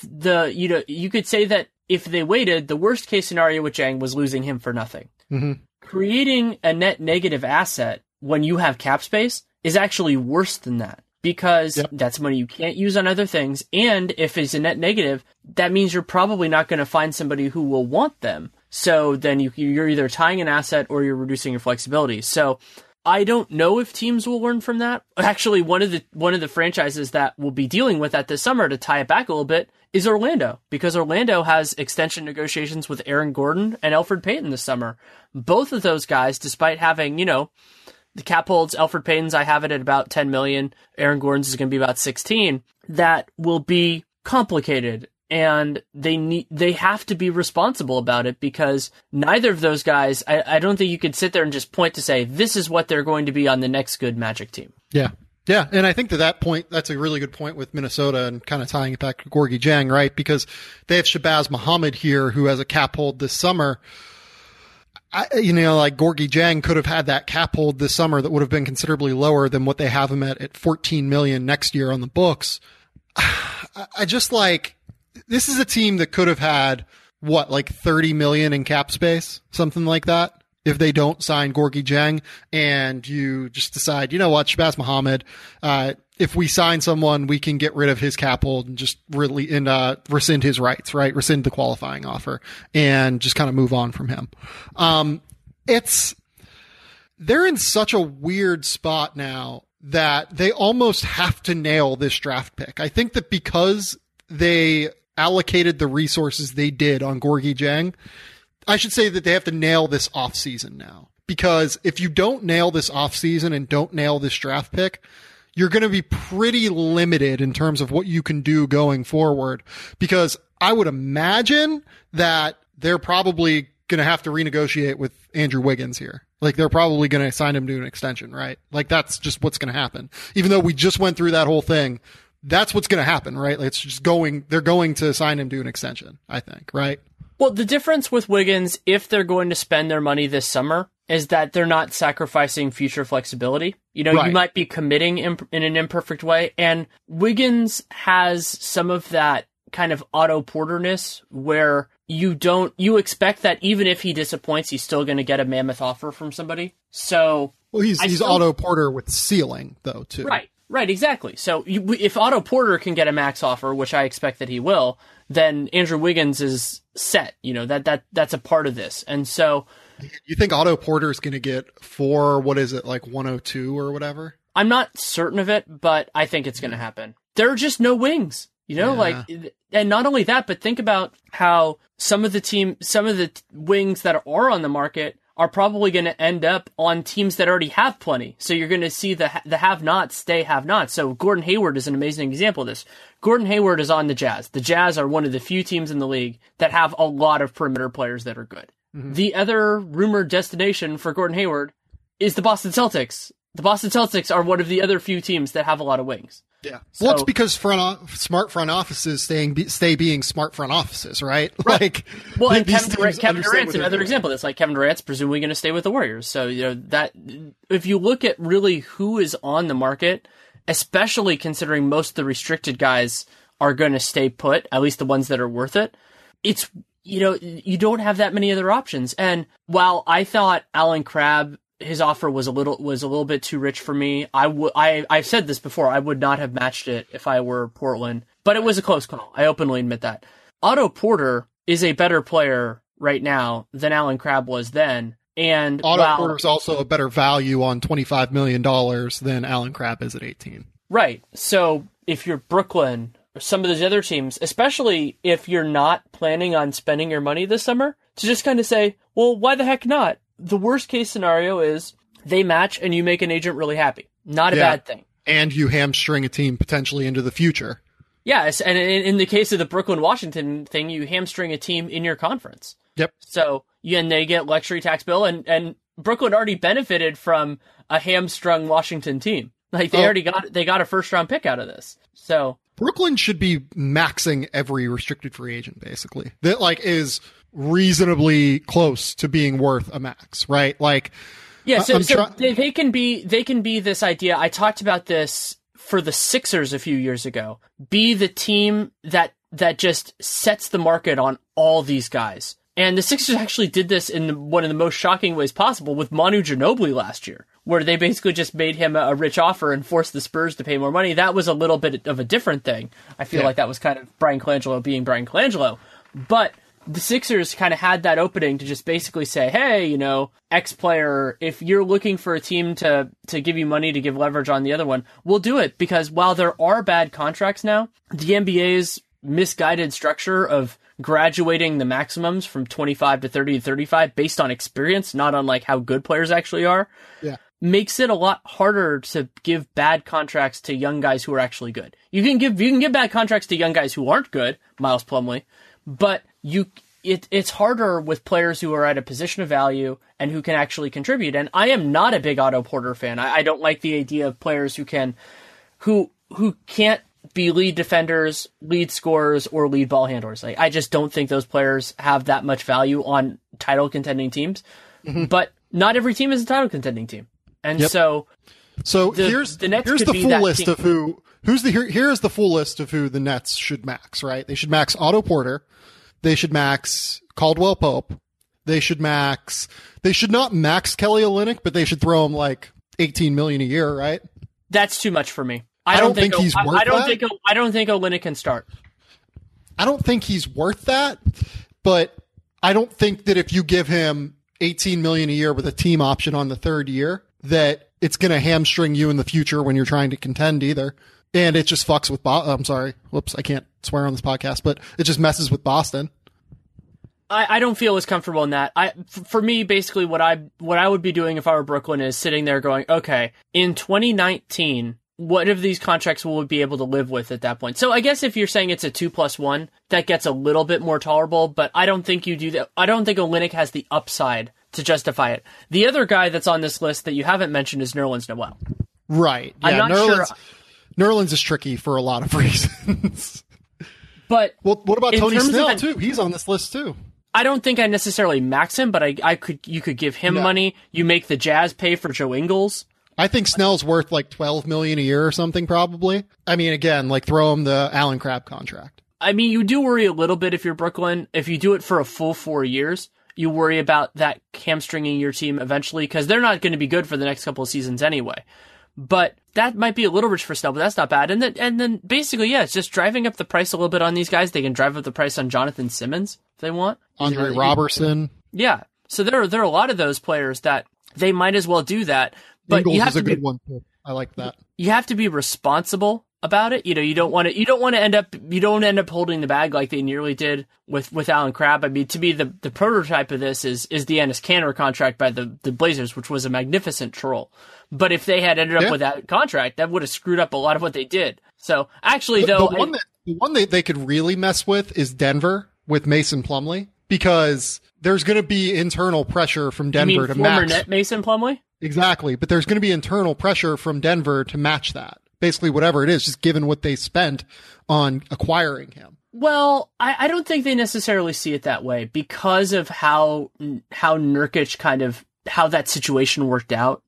you could say that if they waited, the worst case scenario with Dieng was losing him for nothing. Mm-hmm. Creating a net negative asset when you have cap space is actually worse than that. Because that's money you can't use on other things. And if it's a net negative, that means you're probably not going to find somebody who will want them. So then you're either tying an asset or you're reducing your flexibility. So I don't know if teams will learn from that. Actually, one of the franchises that will be dealing with that this summer, to tie it back a little bit, is Orlando. Because Orlando has extension negotiations with Aaron Gordon and Elfrid Payton this summer. Both of those guys, despite having, the cap holds, Elfrid Payton's, I have it at about 10 million. Aaron Gordon's is going to be about 16. That will be complicated, and they have to be responsible about it, because neither of those guys, I don't think you could sit there and just point to say, this is what they're going to be on the next good Magic team. Yeah. Yeah. And I think that point, that's a really good point with Minnesota, and kind of tying it back to Gorgui Dieng, right? Because they have Shabazz Muhammad here, who has a cap hold this summer. Like Gorgui Dieng could have had that cap hold this summer that would have been considerably lower than what they have him at 14 million next year on the books. I just this is a team that could have had 30 million in cap space, something like that, if they don't sign Gorgui Dieng, and you just decide, Shabazz Muhammad, if we sign someone, we can get rid of his cap hold and just really rescind his rights, right? Rescind the qualifying offer and just kind of move on from him. They're in such a weird spot now that they almost have to nail this draft pick. I think that because they allocated the resources they did on Gorgui Dieng, I should say that they have to nail this offseason now. Because if you don't nail this offseason and don't nail this draft pick, you're going to be pretty limited in terms of what you can do going forward, because I would imagine that they're probably going to have to renegotiate with Andrew Wiggins here. Like, they're probably going to sign him to an extension, right? Like, that's just what's going to happen. Even though we just went through that whole thing, that's what's going to happen, right? Like, they're going to sign him to an extension, I think, right? Well, the difference with Wiggins, if they're going to spend their money this summer, is that they're not sacrificing future flexibility. Right. You might be committing in an imperfect way. And Wiggins has some of that kind of Otto Porter-ness where you expect that even if he disappoints, he's still going to get a mammoth offer from somebody. So, well, he's Otto Porter with ceiling, though, too. Right, exactly. So if Otto Porter can get a max offer, which I expect that he will, then Andrew Wiggins is set. That's a part of this. And so, you think Otto Porter is going to get 102 or whatever? I'm not certain of it, but I think it's going to happen. There are just no wings, and not only that, but think about how some of the wings that are on the market are probably going to end up on teams that already have plenty. So you're going to see the have-nots stay have-nots. So Gordon Hayward is an amazing example of this. Gordon Hayward is on the Jazz. The Jazz are one of the few teams in the league that have a lot of perimeter players that are good. Mm-hmm. The other rumored destination for Gordon Hayward is the Boston Celtics. The Boston Celtics are one of the other few teams that have a lot of wings. Yeah. Well, it's because smart front offices stay being smart front offices, right? Right. And Kevin Durant's another example. That's like Kevin Durant's presumably going to stay with the Warriors. So, that if you look at really who is on the market, especially considering most of the restricted guys are going to stay put, at least the ones that are worth it, it's, you don't have that many other options. And while I thought Alan Crabb, his offer was a little bit too rich for me. I've said this before. I would not have matched it if I were Portland, but it was a close call. I openly admit that. Otto Porter is a better player right now than Alan Crabb was then. And Otto Porter is also a better value on $25 million than Alan Crabb is at 18. Right. So if you're Brooklyn or some of those other teams, especially if you're not planning on spending your money this summer, to just kind of say, well, why the heck not? The worst case scenario is they match and you make an agent really happy. Not a bad thing. And you hamstring a team potentially into the future. Yes, and in the case of the Brooklyn-Washington thing, you hamstring a team in your conference. Yep. So, and they get luxury tax bill, and Brooklyn already benefited from a hamstrung Washington team. Like, they got a first-round pick out of this. So Brooklyn should be maxing every restricted free agent, basically. That, is reasonably close to being worth a max, right? Yeah, so they can be this idea. I talked about this for the Sixers a few years ago. Be the team that just sets the market on all these guys. And the Sixers actually did this in one of the most shocking ways possible with Manu Ginobili last year, where they basically just made him a rich offer and forced the Spurs to pay more money. That was a little bit of a different thing. I feel like that was kind of Brian Colangelo being Brian Colangelo. But the Sixers kind of had that opening to just basically say, hey, X player, if you're looking for a team to give you money to give leverage on the other one, we'll do it. Because while there are bad contracts now, the NBA's misguided structure of graduating the maximums from 25 to 30 to 35 based on experience, not on how good players actually are, makes it a lot harder to give bad contracts to young guys who are actually good. You can give bad contracts to young guys who aren't good, Miles Plumlee, but it's harder with players who are at a position of value and who can actually contribute. And I am not a big Otto Porter fan. I don't like the idea of players who can't be lead defenders, lead scorers, or lead ball handlers. I just don't think those players have that much value on title contending teams. Mm-hmm. But not every team is a title contending team. And so here's the full list of here's the full list of who the Nets should max, right? They should max Otto Porter. They should max Caldwell Pope. They should not max Kelly Olynyk, but they should throw him $18 million a year, right? That's too much for me. I don't think he's worth that. I don't think Olynyk can start. I don't think he's worth that, but I don't think that if you give him $18 million a year with a team option on the third year, that it's going to hamstring you in the future when you're trying to contend either. And it just fucks with I'm sorry. Whoops, I can't swear on this podcast, but it just messes with Boston. I don't feel as comfortable in that. For me, basically what I would be doing if I were Brooklyn is sitting there going, okay, in 2019, what of these contracts will we be able to live with at that point? So I guess if you're saying it's a 2+1, that gets a little bit more tolerable, but I don't think you do that. I don't think Olynyk has the upside to justify it. The other guy that's on this list that you haven't mentioned is Nerlens Noel. Right. Yeah, I'm not sure. Nerlens is tricky for a lot of reasons. But what about Tony Snell too? He's on this list too. I don't think I necessarily max him, but you could give him money. You make the Jazz pay for Joe Ingles. I think Snell's worth $12 million a year or something, probably. I mean, again, throw him the Alan Crabb contract. I mean, you do worry a little bit if you're Brooklyn. If you do it for a full 4 years, you worry about that hamstringing your team eventually, because they're not going to be good for the next couple of seasons anyway. But that might be a little rich for Snell, but that's not bad. And then basically, it's just driving up the price a little bit on these guys. They can drive up the price on Jonathan Simmons if they want. Andre Robertson. Yeah. So there are a lot of those players that they might as well do that. But Ingles is a good one too. I like that. You have to be responsible about it. You don't want to end up holding the bag like they nearly did with Allen Crabbe. I mean, to me, the prototype of this is the Enes Kanter contract by the Blazers, which was a magnificent troll. But if they had ended up with that contract, that would have screwed up a lot of what they did. So actually, though, the one that they could really mess with is Denver with Mason Plumlee, because there's going to be internal pressure from Denver to match. Former net Mason Plumlee? Exactly, but there's going to be internal pressure from Denver to match that. Basically, whatever it is, just given what they spent on acquiring him. Well, I don't think they necessarily see it that way because of how Nurkic how that situation worked out.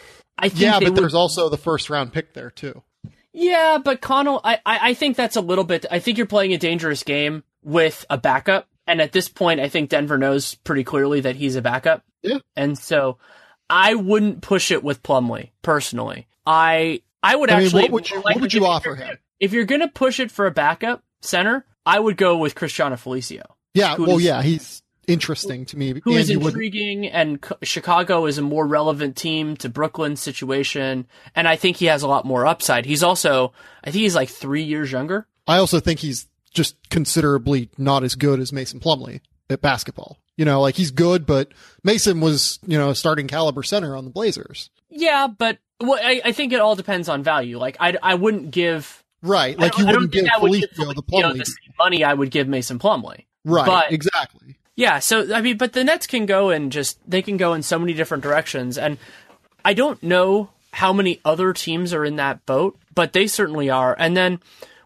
I think but there's also the first round pick there too. Yeah, but Connell, I think that's a little bit. I think you're playing a dangerous game with a backup, and at this point, I think Denver knows pretty clearly that he's a backup. Yeah, and so I wouldn't push it with Plumlee personally. I would actually. What would you offer him? If you're going to push it for a backup center, I would go with Cristiano Felicio. Yeah, he's interesting to me. Who is intriguing, and Chicago is a more relevant team to Brooklyn's situation, and I think he has a lot more upside. He's also, I think he's like 3 years younger. I also think he's just considerably not as good as Mason Plumlee at basketball. He's good, but Mason was, a starting caliber center on the Blazers. Yeah, but I think it all depends on value. Like, I wouldn't give... Right, like you wouldn't give Felicio the Plumlee. The same money I would give Mason Plumlee. Right, but, exactly. Yeah, so, I mean, but the Nets can go they can go in so many different directions, and I don't know how many other teams are in that boat, but they certainly are. And then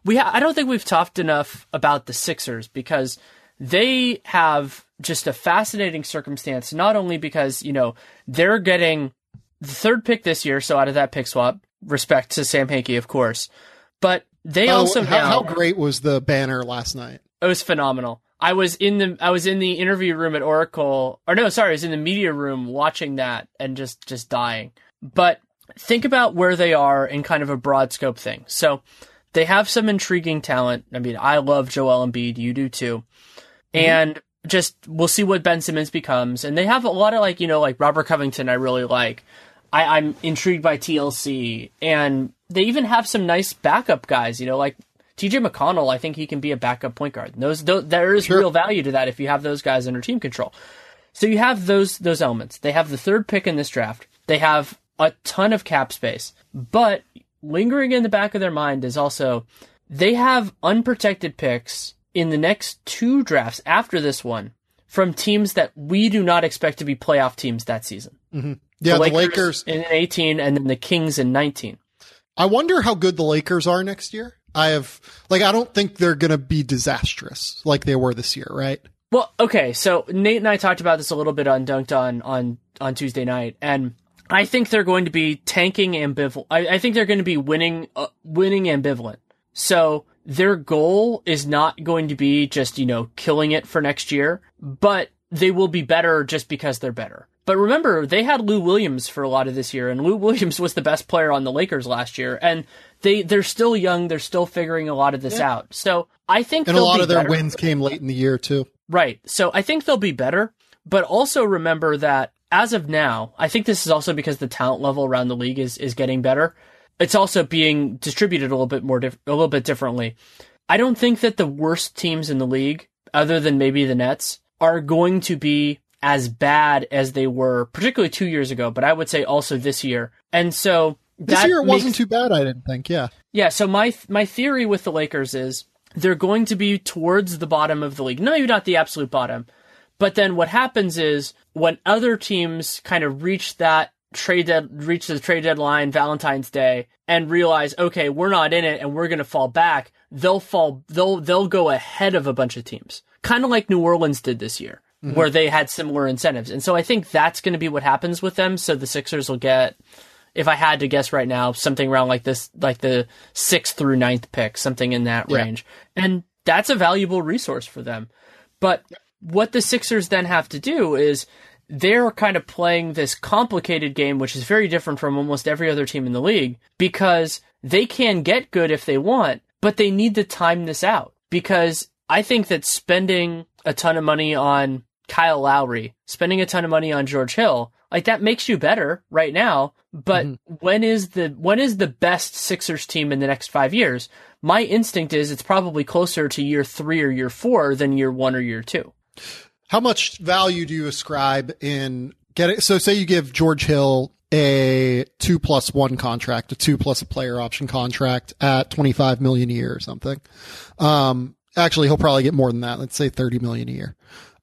I don't think we've talked enough about the Sixers, because they have just a fascinating circumstance, not only because, they're getting the third pick this year, so out of that pick swap, respect to Sam Hinkie, of course, but they also how great was the banner last night? It was phenomenal. I was in the interview room at Oracle, I was in the media room watching that and just dying. But think about where they are in kind of a broad scope thing. So they have some intriguing talent. I mean, I love Joel Embiid. You do too. And just, we'll see what Ben Simmons becomes. And they have a lot of like Robert Covington I really like. I'm intrigued by TLC. And they even have some nice backup guys, like TJ McConnell. I think he can be a backup point guard. There is real value to that if you have those guys under team control. So you have those elements. They have the third pick in this draft. They have a ton of cap space. But lingering in the back of their mind is also they have unprotected picks in the next 2 drafts after this one from teams that we do not expect to be playoff teams that season. Mm-hmm. Yeah, the Lakers in 18 and then the Kings in 19. I wonder how good the Lakers are next year. I don't think they're going to be disastrous like they were this year, right? Well, okay, so Nate and I talked about this a little bit on Dunked on Tuesday night, and I think they're going to be tanking ambivalent. I think they're going to be winning ambivalent. So their goal is not going to be just, killing it for next year, but they will be better just because they're better. But remember, they had Lou Williams for a lot of this year, and Lou Williams was the best player on the Lakers last year, and they're still young, they're still figuring a lot of this out. So I think a lot of their wins came late in the year too. Right. So I think they'll be better, but also remember that as of now, I think this is also because the talent level around the league is getting better. It's also being distributed a little bit differently. I don't think that the worst teams in the league, other than maybe the Nets, are going to be as bad as they were, particularly 2 years ago, but I would say also this year. And so this year it wasn't too bad, I didn't think. Yeah. Yeah. So my theory with the Lakers is they're going to be towards the bottom of the league. No, maybe not the absolute bottom. But then what happens is when other teams kind of reach the trade deadline, Valentine's Day, and realize, okay, we're not in it and we're going to fall back, they'll go ahead of a bunch of teams. Kind of like New Orleans did this year, where they had similar incentives. And so I think that's going to be what happens with them. So the Sixers will get, if I had to guess right now, something around like this, like the 6th through 9th pick, something in that range. And that's a valuable resource for them. But what the Sixers then have to do is they're kind of playing this complicated game, which is very different from almost every other team in the league, because they can get good if they want, but they need to time this out. Because I think that spending a ton of money on Kyle Lowry, spending a ton of money on George Hill, like that makes you better right now. But when is the best Sixers team in the next 5 years? My instinct is it's probably closer to year 3 or year 4 than year 1 or year 2. How much value do you ascribe in getting? So say you give George Hill a 2+1 contract, a 2 plus a player option contract at $25 million a year or something. Actually, he'll probably get more than that. Let's say $30 million a year.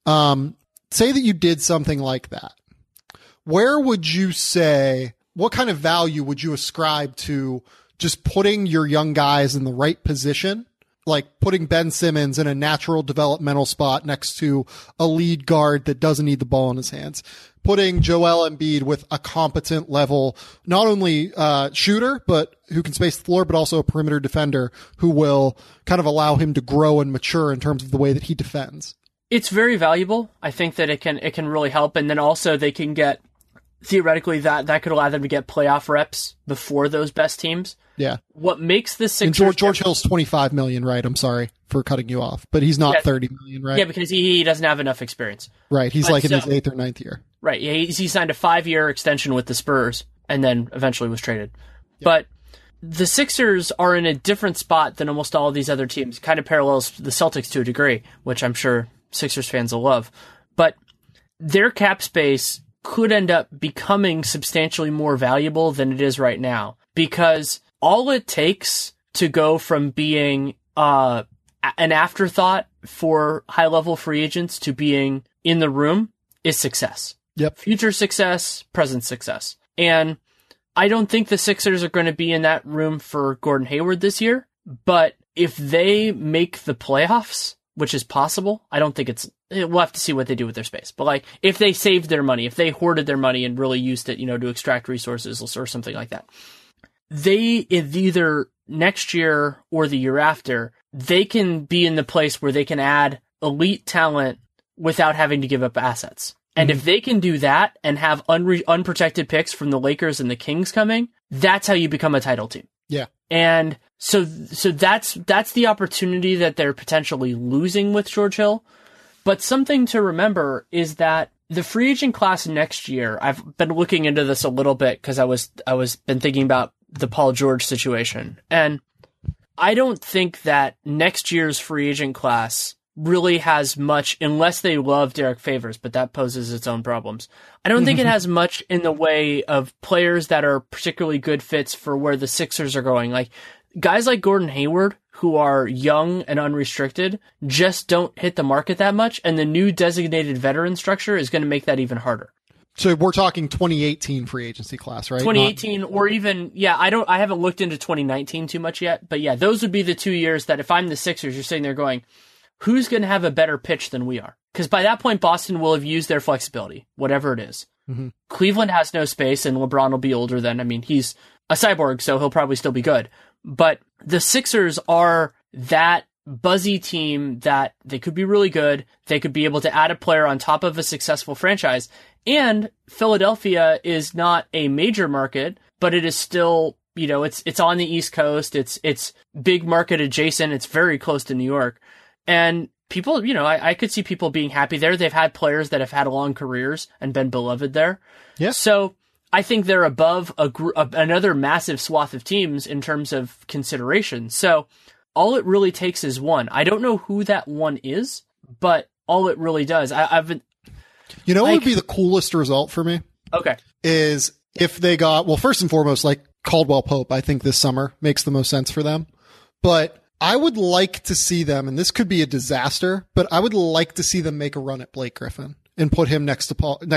Say that you did something like that. Where would you say, what kind of value would you ascribe to just putting your young guys in the right position? Like putting Ben Simmons in a natural developmental spot next to a lead guard that doesn't need the ball in his hands. Putting Joel Embiid with a competent level, not only shooter, but who can space the floor, but also a perimeter defender who will kind of allow him to grow and mature in terms of the way that he defends. It's very valuable. I think that it can really help. And then also they can get, theoretically, that could allow them to get playoff reps before those best teams. Yeah. What makes the Sixers... And George Hill's $25 million, right? I'm sorry for cutting you off, but he's not $30 million, right? Yeah, because he doesn't have enough experience. Right. He's in his 8th or 9th year. Right. Yeah, he signed a 5-year extension with the Spurs and then eventually was traded. Yeah. But the Sixers are in a different spot than almost all of these other teams. It kind of parallels the Celtics to a degree, which I'm sure Sixers fans will love. But their cap space could end up becoming substantially more valuable than it is right now, because all it takes to go from being an afterthought for high-level free agents to being in the room is success. Yep. Future success, present success. And I don't think the Sixers are going to be in that room for Gordon Hayward this year, but if they make the playoffs, which is possible, I don't think we'll have to see what they do with their space. But like, if they saved their money, if they hoarded their money and really used it, to extract resources or something like that, they, either next year or the year after, they can be in the place where they can add elite talent without having to give up assets. And if they can do that and have unprotected picks from the Lakers and the Kings coming, that's how you become a title team. Yeah. And so that's the opportunity that they're potentially losing with George Hill. But something to remember is that the free agent class next year, I've been looking into this a little bit because I was been thinking about the Paul George situation. And I don't think that next year's free agent class really has much, unless they love Derek Favors, but that poses its own problems. I don't think it has much in the way of players that are particularly good fits for where the Sixers are going. Like guys like Gordon Hayward, who are young and unrestricted, just don't hit the market that much, and the new designated veteran structure is going to make that even harder. So we're talking 2018 free agency class, right? 2018 or even, I haven't looked into 2019 too much yet, but yeah, those would be the 2 years that if I'm the Sixers, you're sitting there going, who's going to have a better pitch than we are? Because by that point, Boston will have used their flexibility, whatever it is. Mm-hmm. Cleveland has no space, and LeBron will be older then. I mean, he's a cyborg, so he'll probably still be good. But the Sixers are that buzzy team that they could be really good. They could be able to add a player on top of a successful franchise. And Philadelphia is not a major market, but it is still, it's on the East Coast. It's big market adjacent. It's very close to New York. And people, I could see people being happy there. They've had players that have had long careers and been beloved there. Yeah. So I think they're above another massive swath of teams in terms of consideration. So all it really takes is one. I don't know who that one is, but all it really does. I've been. What would be the coolest result for me? Okay. Is if they got, well, first and foremost, like Caldwell Pope, I think this summer makes the most sense for them. But I would like to see them, and this could be a disaster, but I would like to see them make a run at Blake Griffin and put him next to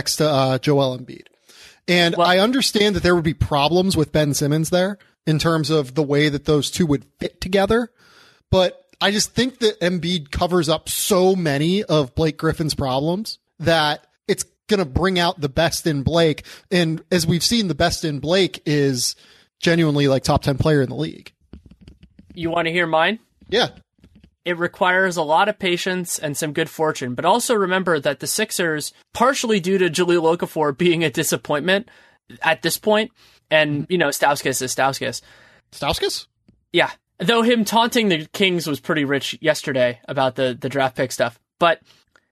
Joel Embiid. And I understand that there would be problems with Ben Simmons there in terms of the way that those two would fit together. But I just think that Embiid covers up so many of Blake Griffin's problems that it's going to bring out the best in Blake. And as we've seen, the best in Blake is genuinely like top 10 player in the league. You want to hear mine? Yeah. It requires a lot of patience and some good fortune, but also remember that the Sixers, partially due to Jahlil Okafor being a disappointment at this point, and, Stauskas is Stauskas. Stauskas? Yeah. Though him taunting the Kings was pretty rich yesterday about the draft pick stuff. But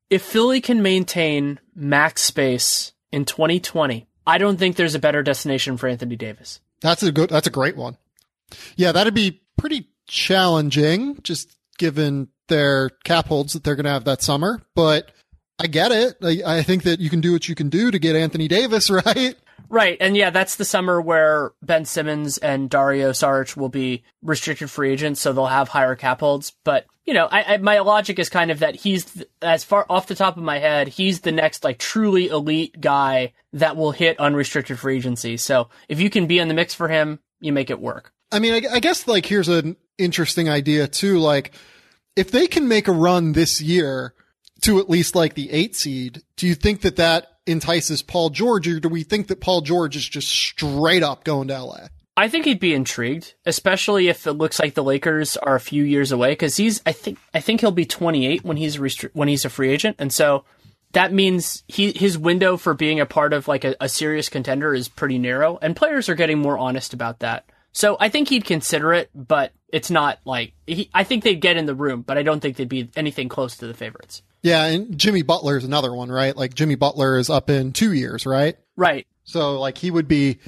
If Philly can maintain max space in 2020, I don't think there's a better destination for Anthony Davis. That's a great one. Yeah, that'd be pretty challenging, just given their cap holds that they're going to have that summer. But I get it. I think that you can do what you can do to get Anthony Davis, right? Right. And yeah, that's the summer where Ben Simmons and Dario Saric will be restricted free agents, so they'll have higher cap holds. But, you know, my logic is kind of that he's, as far off the top of my head, he's the next like truly elite guy that will hit unrestricted free agency. So if you can be in the mix for him, you make it work. I mean, I guess like here's an interesting idea too. Like if they can make a run this year to at least like the 8 seed, do you think that entices Paul George, or do we think that Paul George is just straight up going to LA? I think he'd be intrigued, especially if it looks like the Lakers are a few years away, because I think he'll be 28 when he's a free agent, and so that means his window for being a part of like a serious contender is pretty narrow, and players are getting more honest about that. So I think he'd consider it, but it's not like I think they'd get in the room, but I don't think they'd be anything close to the favorites. Yeah, and Jimmy Butler is another one, right? Like Jimmy Butler is up in 2 years, right? Right. So like he'd be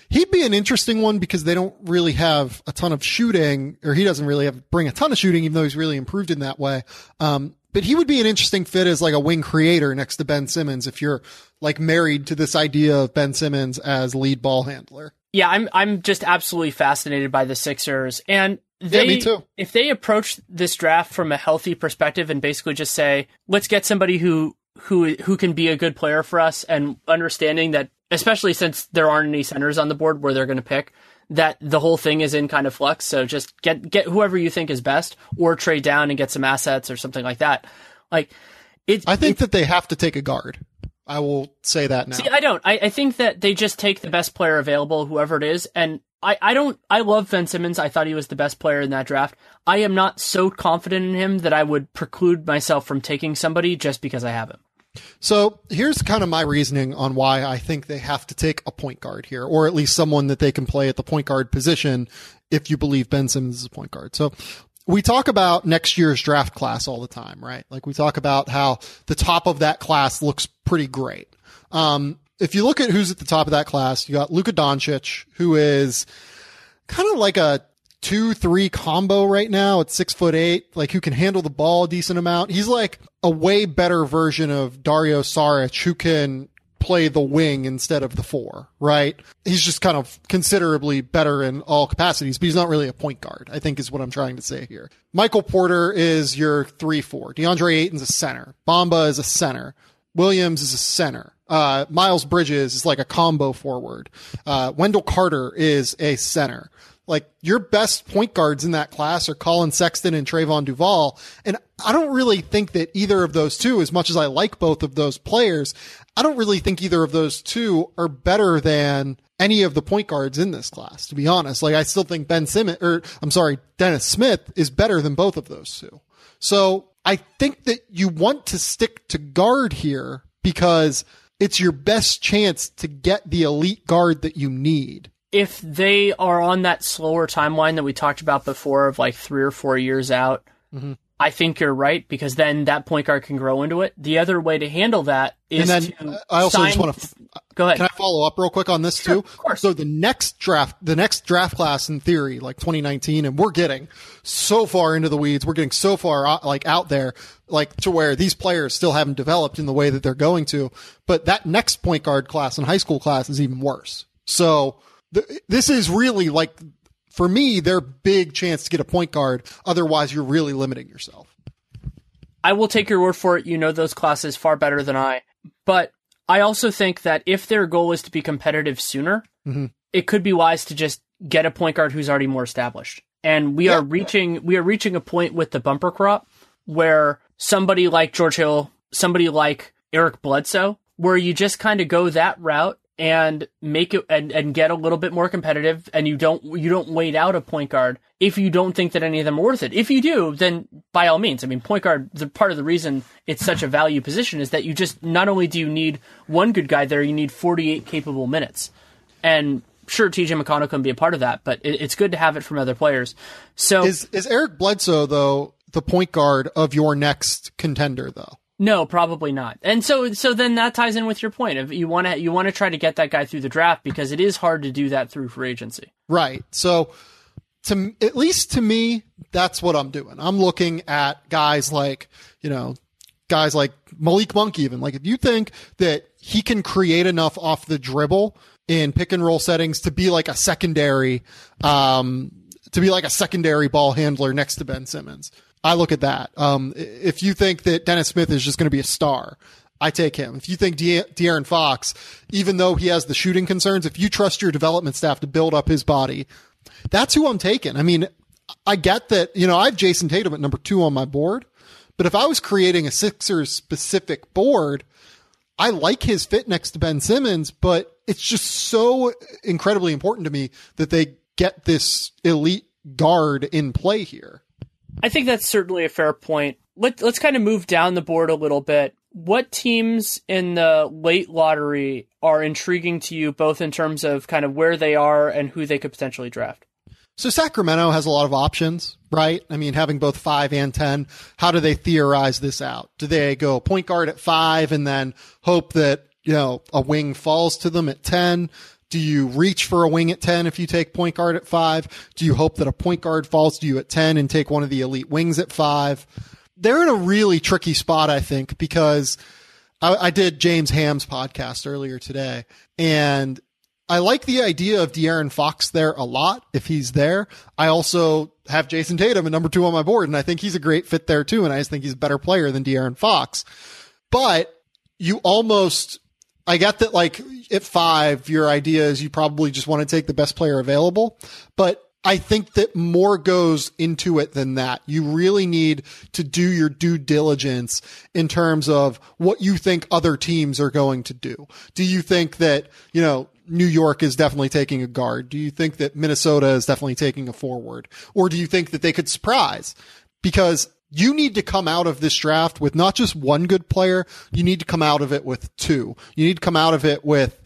an interesting one because they don't really have a ton of shooting, or he doesn't really bring a ton of shooting, even though he's really improved in that way. But he would be an interesting fit as like a wing creator next to Ben Simmons if you're like married to this idea of Ben Simmons as lead ball handler. Yeah, I'm just absolutely fascinated by the Sixers, and me too. If they approach this draft from a healthy perspective and basically just say, let's get somebody who can be a good player for us, and understanding that, especially since there aren't any centers on the board where they're going to pick, that the whole thing is in kind of flux. So just get whoever you think is best, or trade down and get some assets or something like that. Like I think that they have to take a guard. I will say that now. See, I don't. I think that they just take the best player available, whoever it is. And I love Ben Simmons. I thought he was the best player in that draft. I am not so confident in him that I would preclude myself from taking somebody just because I have him. So here's kind of my reasoning on why I think they have to take a point guard here, or at least someone that they can play at the point guard position if you believe Ben Simmons is a point guard. So we talk about next year's draft class all the time, right? Like we talk about how the top of that class looks pretty great. If you look at who's at the top of that class, you got Luka Doncic, who is kind of like a 2-3 combo right now at 6'8", like who can handle the ball a decent amount. He's like a way better version of Dario Saric, who can play the wing instead of the 4, right? He's just kind of considerably better in all capacities, but he's not really a point guard, I think is what I'm trying to say here. Michael Porter is your 3-4. DeAndre Ayton's a center. Bamba is a center. Williams is a center. Miles Bridges is like a combo forward. Wendell Carter is a center. Like your best point guards in that class are Colin Sexton and Trayvon Duval. And I don't really think that either of those two, as much as I like both of those players, I don't really think either of those two are better than any of the point guards in this class, to be honest. Like I still think Dennis Smith is better than both of those two. So I think that you want to stick to guard here because it's your best chance to get the elite guard that you need. If they are on that slower timeline that we talked about before of like 3 or 4 years out, I think you're right, because then that point guard can grow into it. The other way to handle that is I also just want to go ahead. Can I follow up real quick on this too? Of course. So the next draft class in theory, like 2019, and we're getting so far into the weeds, we're getting so far out there, like to where these players still haven't developed in the way that they're going to. But that next point guard class and high school class is even worse. So this is really like, for me, their big chance to get a point guard. Otherwise, you're really limiting yourself. I will take your word for it. You know those classes far better than I. But I also think that if their goal is to be competitive sooner, it could be wise to just get a point guard who's already more established. And we are reaching a point with the bumper crop where somebody like George Hill, somebody like Eric Bledsoe, where you just kind of go that route and make it and get a little bit more competitive, and you don't wait out a point guard if you don't think that any of them are worth it. If you do, then by all means. I mean, point guard, part of the reason it's such a value position is that you just, not only do you need one good guy there, you need 48 capable minutes. And sure, TJ McConnell can be a part of that, but it's good to have it from other players. So is Eric Bledsoe though the point guard of your next contender though? No, probably not. And so then that ties in with your point of you want to try to get that guy through the draft because it is hard to do that through free agency. Right. So at least to me, that's what I'm doing. I'm looking at guys like Malik Monk even. Like if you think that he can create enough off the dribble in pick and roll settings to be like a secondary ball handler next to Ben Simmons, I look at that. If you think that Dennis Smith is just going to be a star, I take him. If you think De'Aaron Fox, even though he has the shooting concerns, if you trust your development staff to build up his body, that's who I'm taking. I mean, I get that, I have Jason Tatum at number 2 on my board, but if I was creating a Sixers specific board, I like his fit next to Ben Simmons, but it's just so incredibly important to me that they get this elite guard in play here. I think that's certainly a fair point. Let's kind of move down the board a little bit. What teams in the late lottery are intriguing to you, both in terms of kind of where they are and who they could potentially draft? So Sacramento has a lot of options, right? I mean, having both 5 and 10, how do they theorize this out? Do they go point guard at 5 and then hope that, a wing falls to them at 10? Do you reach for a wing at 10 if you take point guard at 5? Do you hope that a point guard falls to you at 10 and take one of the elite wings at 5? They're in a really tricky spot, I think, because I did James Ham's podcast earlier today, and I like the idea of De'Aaron Fox there a lot if he's there. I also have Jason Tatum at number 2 on my board, and I think he's a great fit there too, and I just think he's a better player than De'Aaron Fox. But I get that, like, at 5, your idea is you probably just want to take the best player available, but I think that more goes into it than that. You really need to do your due diligence in terms of what you think other teams are going to do. Do you think that, New York is definitely taking a guard? Do you think that Minnesota is definitely taking a forward? Or do you think that they could surprise? Because you need to come out of this draft with not just one good player. You need to come out of it with 2. You need to come out of it with,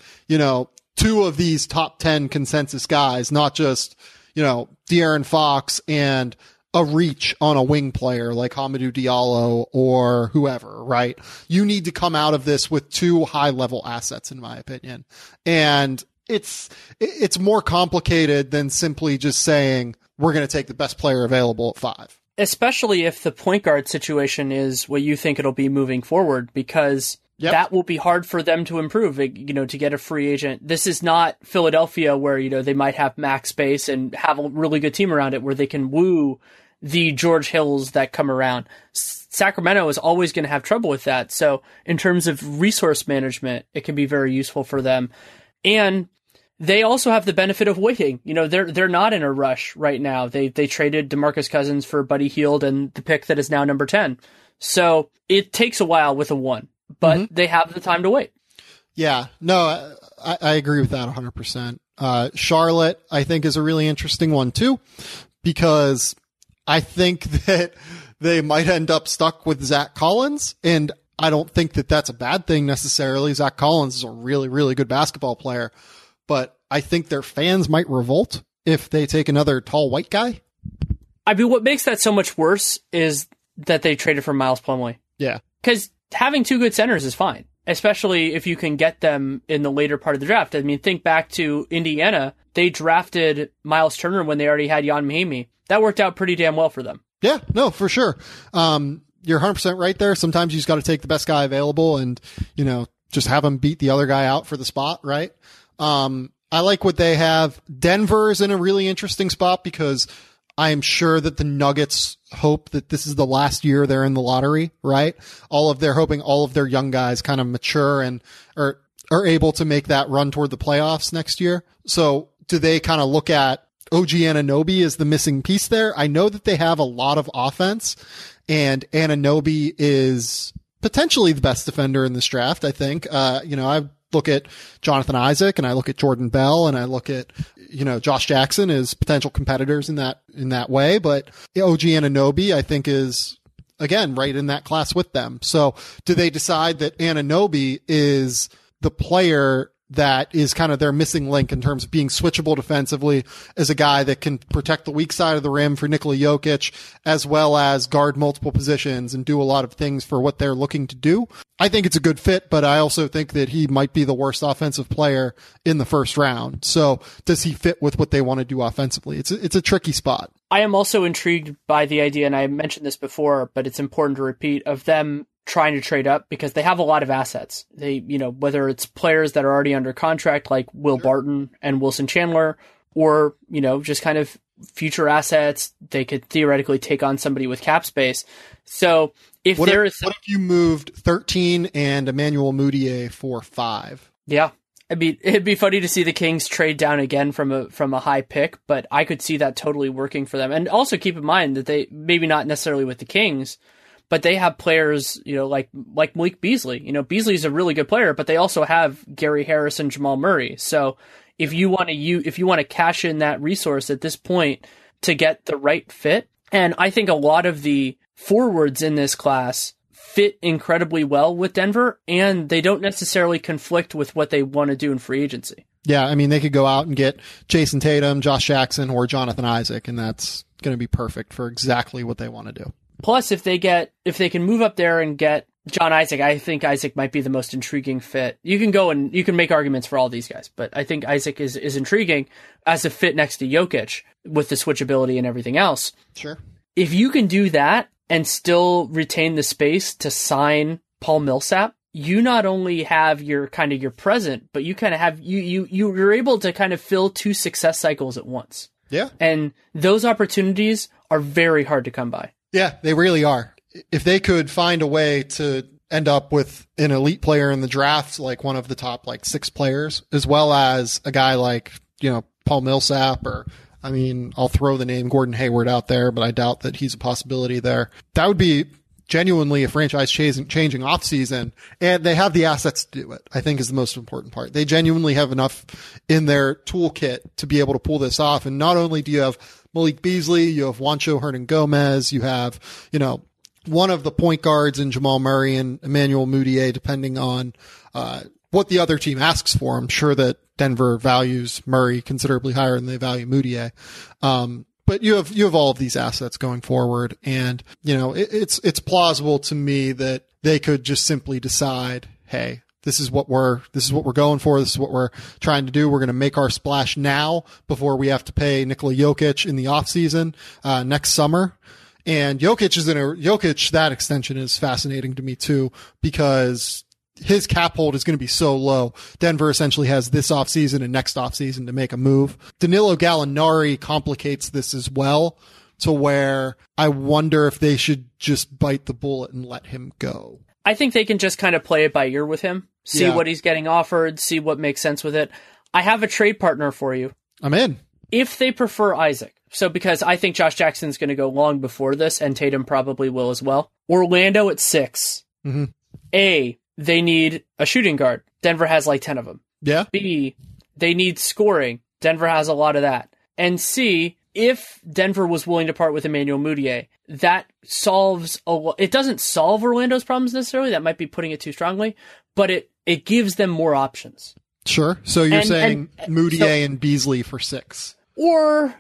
2 of these top 10 consensus guys, not just, De'Aaron Fox and a reach on a wing player like Hamidou Diallo or whoever, right? You need to come out of this with 2 high level assets, in my opinion. And it's more complicated than simply just saying we're going to take the best player available at 5. Especially if the point guard situation is what you think it'll be moving forward, because that will be hard for them to improve, to get a free agent. This is not Philadelphia where, they might have max space and have a really good team around it where they can woo the George Hills that come around. Sacramento is always going to have trouble with that. So in terms of resource management, it can be very useful for them. And they also have the benefit of waiting. They're not in a rush right now. They traded DeMarcus Cousins for Buddy Hield and the pick that is now number 10. So it takes a while with a 1, but they have the time to wait. Yeah, no, I agree with that 100%. Charlotte, I think, is a really interesting one too, because I think that they might end up stuck with Zach Collins, and I don't think that that's a bad thing necessarily. Zach Collins is a really, really good basketball player. But I think their fans might revolt if they take another tall white guy. I mean, what makes that so much worse is that they traded for Miles Plumlee. Yeah. Because having 2 good centers is fine, especially if you can get them in the later part of the draft. I mean, think back to Indiana. They drafted Miles Turner when they already had Jan Mahimi. That worked out pretty damn well for them. Yeah, no, for sure. You're 100% right there. Sometimes you just got to take the best guy available and, just have him beat the other guy out for the spot, right? I like what they have. Denver is in a really interesting spot because I am sure that the Nuggets hope that this is the last year they're in the lottery, right? They're hoping all of their young guys kind of mature and are able to make that run toward the playoffs next year. So do they kind of look at OG Anunoby as the missing piece there? I know that they have a lot of offense, and Anunoby is potentially the best defender in this draft, I think. I look at Jonathan Isaac and I look at Jordan Bell and I look at, Josh Jackson as potential competitors in that way. But OG Anunoby, I think, is, again, right in that class with them. So do they decide that Anunoby is the player that is kind of their missing link in terms of being switchable defensively as a guy that can protect the weak side of the rim for Nikola Jokic, as well as guard multiple positions and do a lot of things for what they're looking to do. I think it's a good fit, but I also think that he might be the worst offensive player in the first round. So does he fit with what they want to do offensively? It's a tricky spot. I am also intrigued by the idea, and I mentioned this before, but it's important to repeat, of them trying to trade up because they have a lot of assets. They, whether it's players that are already under contract like Will Barton and Wilson Chandler, or, just kind of future assets, they could theoretically take on somebody with cap space. So what if you moved 13 and Emmanuel Mudiay for 5? Yeah. It'd be funny to see the Kings trade down again from a high pick, but I could see that totally working for them. And also keep in mind that they, maybe not necessarily with the Kings, but they have players, like Malik Beasley. Beasley's a really good player, but they also have Gary Harris and Jamal Murray. So if you want to cash in that resource at this point to get the right fit, and I think a lot of the forwards in this class fit incredibly well with Denver, and they don't necessarily conflict with what they want to do in free agency. Yeah, I mean, they could go out and get Jason Tatum, Josh Jackson, or Jonathan Isaac, and that's going to be perfect for exactly what they want to do. Plus, if they can move up there and get John Isaac, I think Isaac might be the most intriguing fit. You can go and you can make arguments for all these guys, but I think Isaac is intriguing as a fit next to Jokic with the switchability and everything else. Sure. If you can do that and still retain the space to sign Paul Millsap, you not only have your present, but you kind of have you're able to kind of fill 2 success cycles at once. Yeah. And those opportunities are very hard to come by. Yeah, they really are. If they could find a way to end up with an elite player in the draft, like one of the top 6 players, as well as a guy like, Paul Millsap, or I'll throw the name Gordon Hayward out there, but I doubt that he's a possibility there. That would be genuinely a franchise changing offseason, and they have the assets to do it, I think is the most important part. They genuinely have enough in their toolkit to be able to pull this off. And not only do you have Malik Beasley, you have Juancho Hernan-Gomez, you have, one of the point guards in Jamal Murray and Emmanuel Mudiay, depending on what the other team asks for. I'm sure that Denver values Murray considerably higher than they value Mudiay. But you have all of these assets going forward, and it's plausible to me that they could just simply decide, hey, this is what we're going for. This is what we're trying to do. We're going to make our splash now before we have to pay Nikola Jokic in the offseason next summer. And Jokic, that extension is fascinating to me too, because his cap hold is going to be so low. Denver essentially has this offseason and next offseason to make a move. Danilo Gallinari complicates this as well, to where I wonder if they should just bite the bullet and let him go. I think they can just kind of play it by ear with him, see what he's getting offered, see what makes sense with it. I have a trade partner for you. I'm in. If they prefer Isaac. So because I think Josh Jackson's going to go long before this, and Tatum probably will as well. Orlando at 6. Mm-hmm. A, they need a shooting guard. Denver has 10 of them. Yeah. B, they need scoring. Denver has a lot of that. And C, if Denver was willing to part with Emmanuel Mudiay, that solves it doesn't solve Orlando's problems necessarily. That might be putting it too strongly, but it gives them more options. Sure. So you're saying Mudiay and Beasley for 6. Or,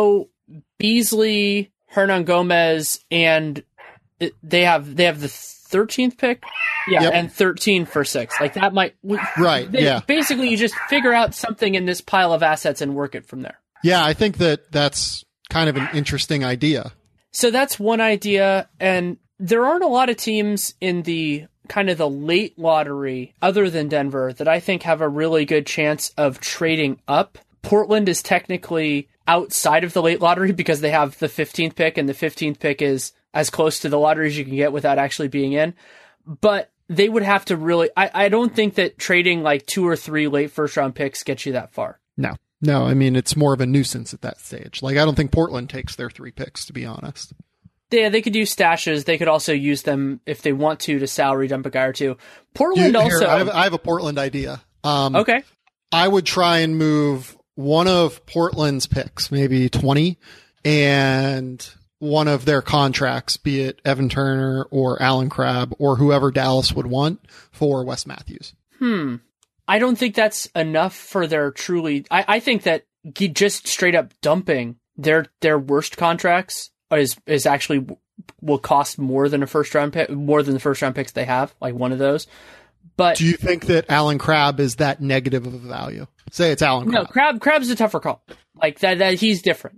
Beasley, Hernan-Gomez, and they have the 13th pick. Yeah, yep. And 13 for 6. That might... Right, yeah. Basically, you just figure out something in this pile of assets and work it from there. Yeah, I think that's kind of an interesting idea. So that's one idea, and there aren't a lot of teams in the kind of the late lottery, other than Denver, that I think have a really good chance of trading up. Portland is technically outside of the late lottery because they have the 15th pick, and the 15th pick is as close to the lottery as you can get without actually being in. But they would have to really... I don't think that trading 2 or 3 late first-round picks gets you that far. No, it's more of a nuisance at that stage. I don't think Portland takes their 3 picks, to be honest. Yeah, they could use stashes. They could also use them if they want to salary dump a guy or two. Portland also... I have a Portland idea. Okay. I would try and move one of Portland's picks, maybe 20, and one of their contracts, be it Evan Turner or Alan Crabb or whoever Dallas would want, for Wes Matthews. I don't think that's enough for their truly. I think that just straight up dumping their worst contracts is actually will cost more than a first round pick, more than the first round picks they have, like one of those. But do you think that Alan Crabb is that negative of a value? Say it's Alan Crabb. No, Crab's a tougher call. Like that he's different.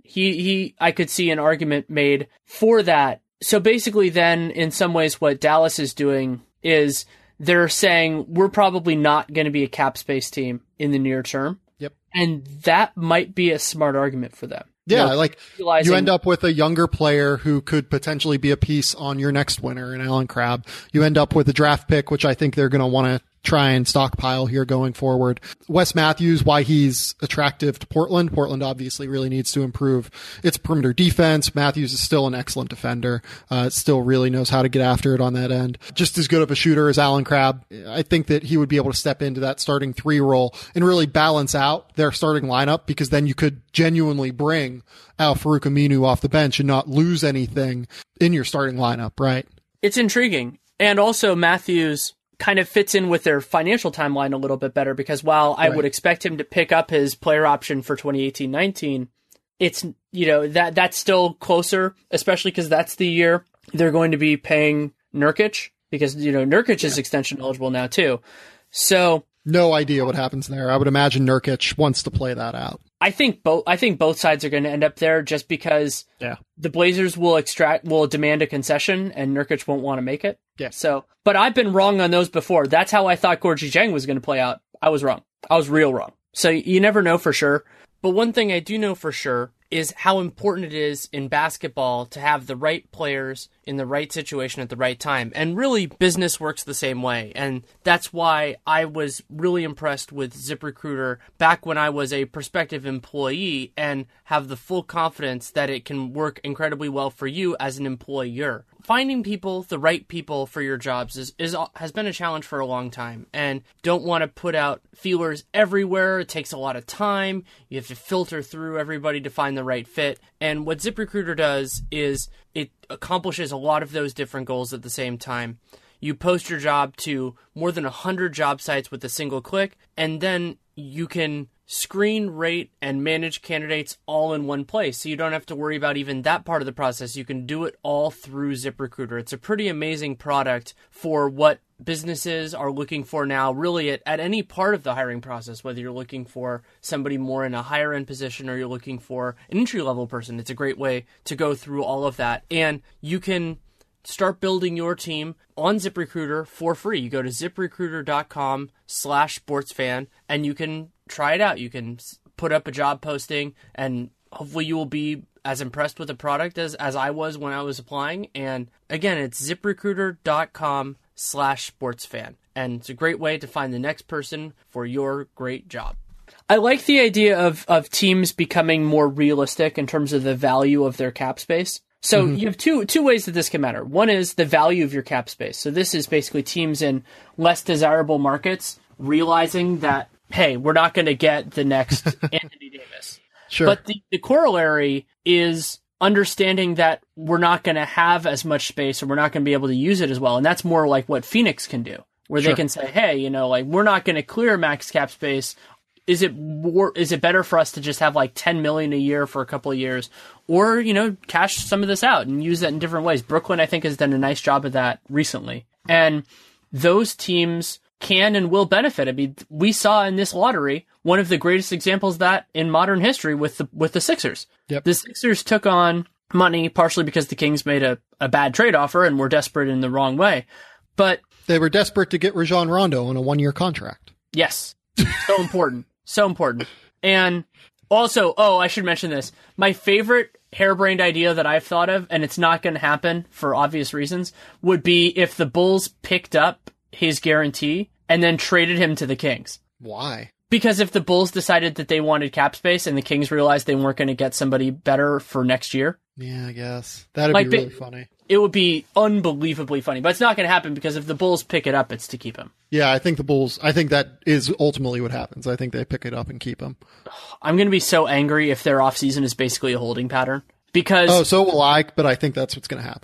I could see an argument made for that. So basically then in some ways what Dallas is doing is they're saying we're probably not going to be a cap space team in the near term. Yep. And that might be a smart argument for them. Yeah, like you end up with a younger player who could potentially be a piece on your next winner in Alan Crabb. You end up with a draft pick, which I think they're going to want to try and stockpile here going forward. Wes Matthews, why he's attractive to Portland. Portland obviously really needs to improve its perimeter defense. Matthews is still an excellent defender. Still really knows how to get after it on that end. Just as good of a shooter as Alan Crabb. I think that he would be able to step into that starting 3 role and really balance out their starting lineup, because then you could genuinely bring Al-Farouq Aminu off the bench and not lose anything in your starting lineup, right? It's intriguing. And also Matthews kind of fits in with their financial timeline a little bit better, because while I would expect him to pick up his player option for 2018-19, it's, that's still closer, especially because that's the year they're going to be paying Nurkic, because, Nurkic is extension eligible now too. So no idea what happens there. I would imagine Nurkic wants to play that out. I think both sides are going to end up there, just because the Blazers will demand a concession and Nurkic won't want to make it. Yeah. So, but I've been wrong on those before. That's how I thought Gorgui Dieng was going to play out. I was wrong. I was real wrong. So you never know for sure. But one thing I do know for sure is how important it is in basketball to have the right players in the right situation at the right time. And really, business works the same way. And that's why I was really impressed with ZipRecruiter back when I was a prospective employee, and have the full confidence that it can work incredibly well for you as an employer. Finding the right people for your jobs has been a challenge for a long time, and don't want to put out feelers everywhere. It takes a lot of time. You have to filter through everybody to find the right fit. And what ZipRecruiter does is it accomplishes a lot of those different goals at the same time. You post your job to more than 100 job sites with a single click, and then you can screen, rate, and manage candidates all in one place. So you don't have to worry about even that part of the process. You can do it all through ZipRecruiter. It's a pretty amazing product for what businesses are looking for now, really at any part of the hiring process, whether you're looking for somebody more in a higher end position or you're looking for an entry level person. It's a great way to go through all of that. And you can start building your team on ZipRecruiter for free. You go to ZipRecruiter.com/sportsfan and you can try it out. You can put up a job posting, and hopefully you will be as impressed with the product as I was when I was applying. And again, it's ZipRecruiter.com/sportsfan. And it's a great way to find the next person for your great job. I like the idea of teams becoming more realistic in terms of the value of their cap space. So you have two ways that this can matter. One is the value of your cap space. So this is basically teams in less desirable markets realizing that, hey, we're not going to get the next Anthony Davis. Sure. But the corollary is understanding that we're not going to have as much space, or we're not going to be able to use it as well. And that's more like what Phoenix can do, where they can say, hey, we're not going to clear max cap space. Is it better for us to just have like $10 million a year for a couple of years, or, cash some of this out and use that in different ways? Brooklyn, I think, has done a nice job of that recently. And those teams can and will benefit. I mean, we saw in this lottery one of the greatest examples of that in modern history with the Sixers. Yep. The Sixers took on money partially because the Kings made a bad trade offer and were desperate in the wrong way. But they were desperate to get Rajon Rondo on a 1-year contract. Yes. So important. So important. And also, I should mention this. My favorite harebrained idea that I've thought of, and it's not going to happen for obvious reasons, would be if the Bulls picked up his guarantee and then traded him to the Kings. Why? Because if the Bulls decided that they wanted cap space and the Kings realized they weren't going to get somebody better for next year. Yeah, I guess. That'd be really funny. It would be unbelievably funny, but it's not going to happen, because if the Bulls pick it up, it's to keep him. Yeah, I think that is ultimately what happens. I think they pick it up and keep him. I'm going to be so angry if their offseason is basically a holding pattern, because... Oh, so will I, but I think that's what's going to happen.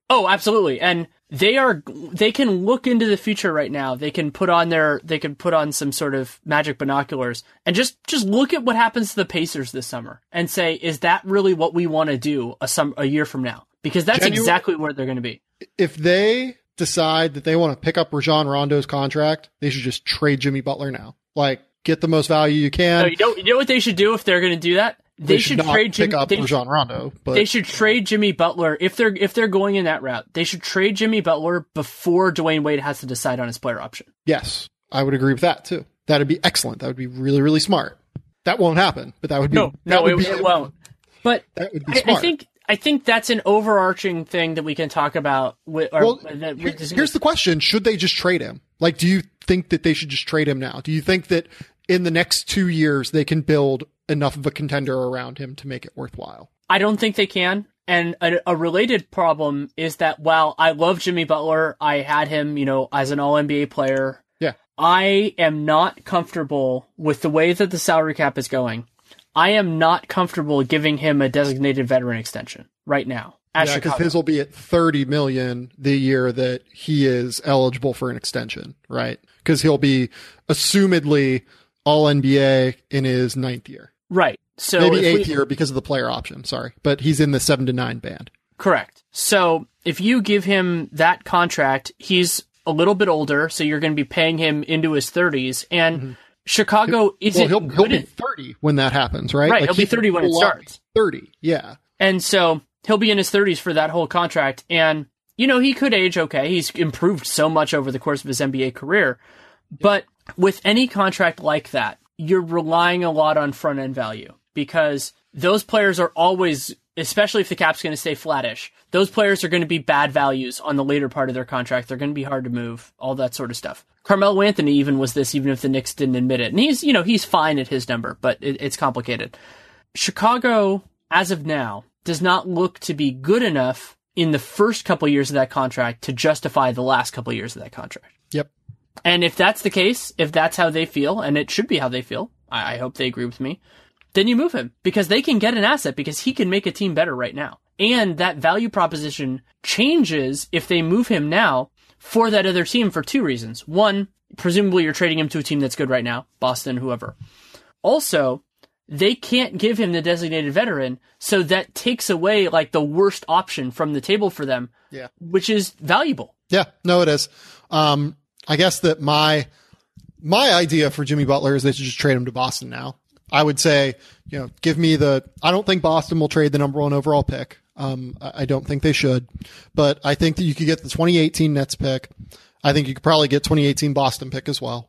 Oh, absolutely. And they can look into the future right now. They can put on some sort of magic binoculars and just look at what happens to the Pacers this summer and say, is that really what we want to do a year from now? Because that's exactly where they're going to be. If they decide that they want to pick up Rajon Rondo's contract, they should just trade Jimmy Butler now. Like, get the most value you can. No, you know what they should do if they're going to do that? They should trade Rajon Rondo. But they should trade Jimmy Butler if they're going in that route. They should trade Jimmy Butler before Dwayne Wade has to decide on his player option. Yes, I would agree with that too. That'd be excellent. That would be really, really smart. That won't happen, but that would be it won't. But that would be smart. I think that's an overarching thing that we can talk about. Here's the question: should they just trade him? Like, do you think that they should just trade him now? Do you think that in the next 2 years they can build enough of a contender around him to make it worthwhile? I don't think they can. And a related problem is that while I love Jimmy Butler, I had him, as an All-NBA player. Yeah. I am not comfortable with the way that the salary cap is going. I am not comfortable giving him a designated veteran extension right now. Yeah, because his will be at $30 million the year that he is eligible for an extension, right? Because he'll be assumedly All-NBA in his 9th year. Right. So maybe 8th year because of the player option, sorry. But he's in the 7 to 9 band. Correct. So if you give him that contract, he's a little bit older, so you're going to be paying him into his 30s. And Chicago isn't... Well, he'll be 30 when that happens, right? Right, he'll be 30 when it starts. 30, yeah. And so he'll be in his 30s for that whole contract. And, he could age okay. He's improved so much over the course of his NBA career. But with any contract like that, you're relying a lot on front-end value because those players are always, especially if the cap's going to stay flattish, those players are going to be bad values on the later part of their contract. They're going to be hard to move, all that sort of stuff. Carmelo Anthony even was this, even if the Knicks didn't admit it. And he's fine at his number, but it's complicated. Chicago, as of now, does not look to be good enough in the first couple years of that contract to justify the last couple years of that contract. Yep. And if that's the case, if that's how they feel, and it should be how they feel, I hope they agree with me, then you move him because they can get an asset because he can make a team better right now. And that value proposition changes if they move him now for that other team for 2 reasons. One, presumably you're trading him to a team that's good right now, Boston, whoever. Also, they can't give him the designated veteran, so that takes away like the worst option from the table for them, which is valuable. Yeah, no, it is. I guess that my idea for Jimmy Butler is they should just trade him to Boston now. I would say, give me I don't think Boston will trade the number 1 overall pick. I don't think they should, but I think that you could get the 2018 Nets pick. I think you could probably get 2018 Boston pick as well.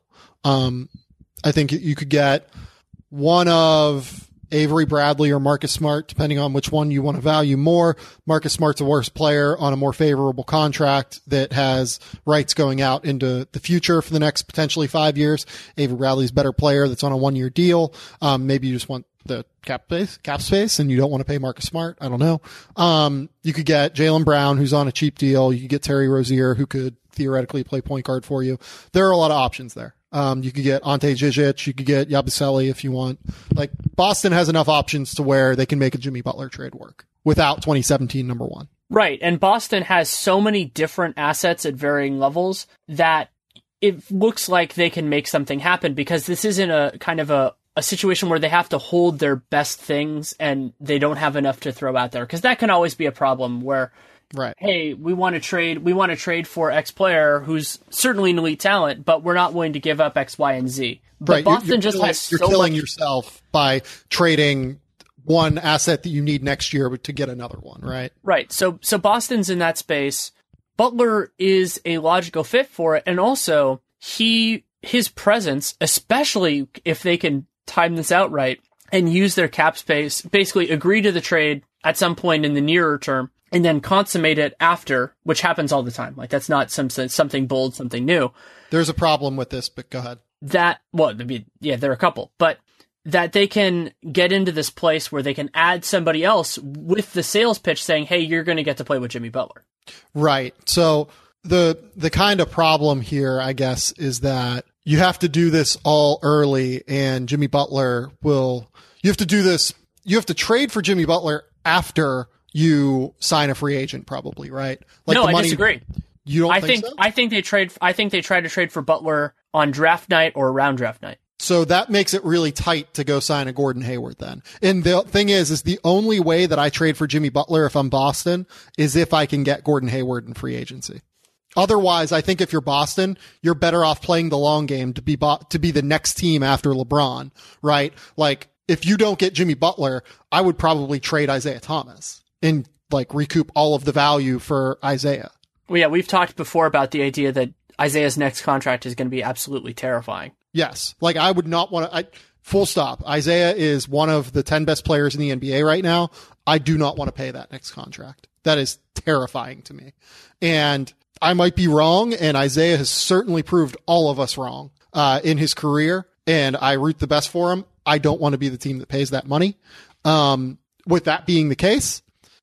I think you could get one of Avery Bradley or Marcus Smart, depending on which one you want to value more. Marcus Smart's a worse player on a more favorable contract that has rights going out into the future for the next potentially 5 years. Avery Bradley's a better player that's on a 1-year deal. Maybe you just want the cap space and you don't want to pay Marcus Smart. I don't know. You could get Jaylen Brown, who's on a cheap deal. You could get Terry Rozier, who could theoretically play point guard for you. There are a lot of options there. You could get Ante Zizic. You could get Yabusele if you want. Like, Boston has enough options to where they can make a Jimmy Butler trade work without 2017 number 1. Right. And Boston has so many different assets at varying levels that it looks like they can make something happen because this isn't a kind of a situation where they have to hold their best things and they don't have enough to throw out there. Because that can always be a problem where, right, hey, we want to trade for X player who's certainly an elite talent, but we're not willing to give up X, Y, and Z. But right. Boston you're killing yourself by trading one asset that you need next year to get another one, right? Right. So Boston's in that space. Butler is a logical fit for it, and also his presence, especially if they can time this out right and use their cap space, basically agree to the trade at some point in the nearer term, and then consummate it after, which happens all the time. Like, that's not something bold, something new. There's a problem with this, but go ahead. There are a couple, but that they can get into this place where they can add somebody else with the sales pitch saying, hey, you're going to get to play with Jimmy Butler. Right. So the kind of problem here, I guess, is that you have to do this all early, and Jimmy Butler you have to trade for Jimmy Butler after you sign a free agent, probably, right? Like no, I disagree. You don't think so? I think they try to trade for Butler on draft night or around draft night. So that makes it really tight to go sign a Gordon Hayward then. And the thing is the only way that I trade for Jimmy Butler if I'm Boston is if I can get Gordon Hayward in free agency. Otherwise, I think if you're Boston, you're better off playing the long game to be the next team after LeBron, right? Like, if you don't get Jimmy Butler, I would probably trade Isaiah Thomas and like recoup all of the value for Isaiah. Well, yeah, we've talked before about the idea that Isaiah's next contract is going to be absolutely terrifying. Yes. Like, I would not want to, full stop. Isaiah is one of the 10 best players in the NBA right now. I do not want to pay that next contract. That is terrifying to me. And I might be wrong, and Isaiah has certainly proved all of us wrong in his career, and I root the best for him. I don't want to be the team that pays that money. With that being the case,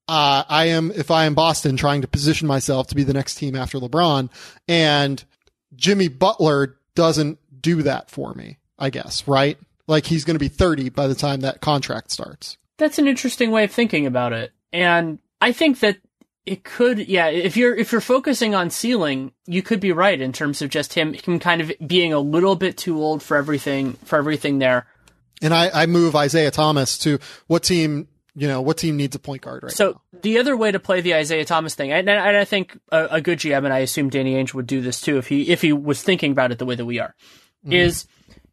if I am Boston, trying to position myself to be the next team after LeBron, and Jimmy Butler doesn't do that for me, I guess, right? Like, he's going to be 30 by the time that contract starts. That's an interesting way of thinking about it. And I think that it could, yeah, if you're focusing on ceiling, you could be right in terms of just him kind of being a little bit too old for everything there. And I move Isaiah Thomas to what team needs a point guard right now? So the other way to play the Isaiah Thomas thing, and I think a good GM, and I assume Danny Ainge would do this too if he was thinking about it the way that we are, is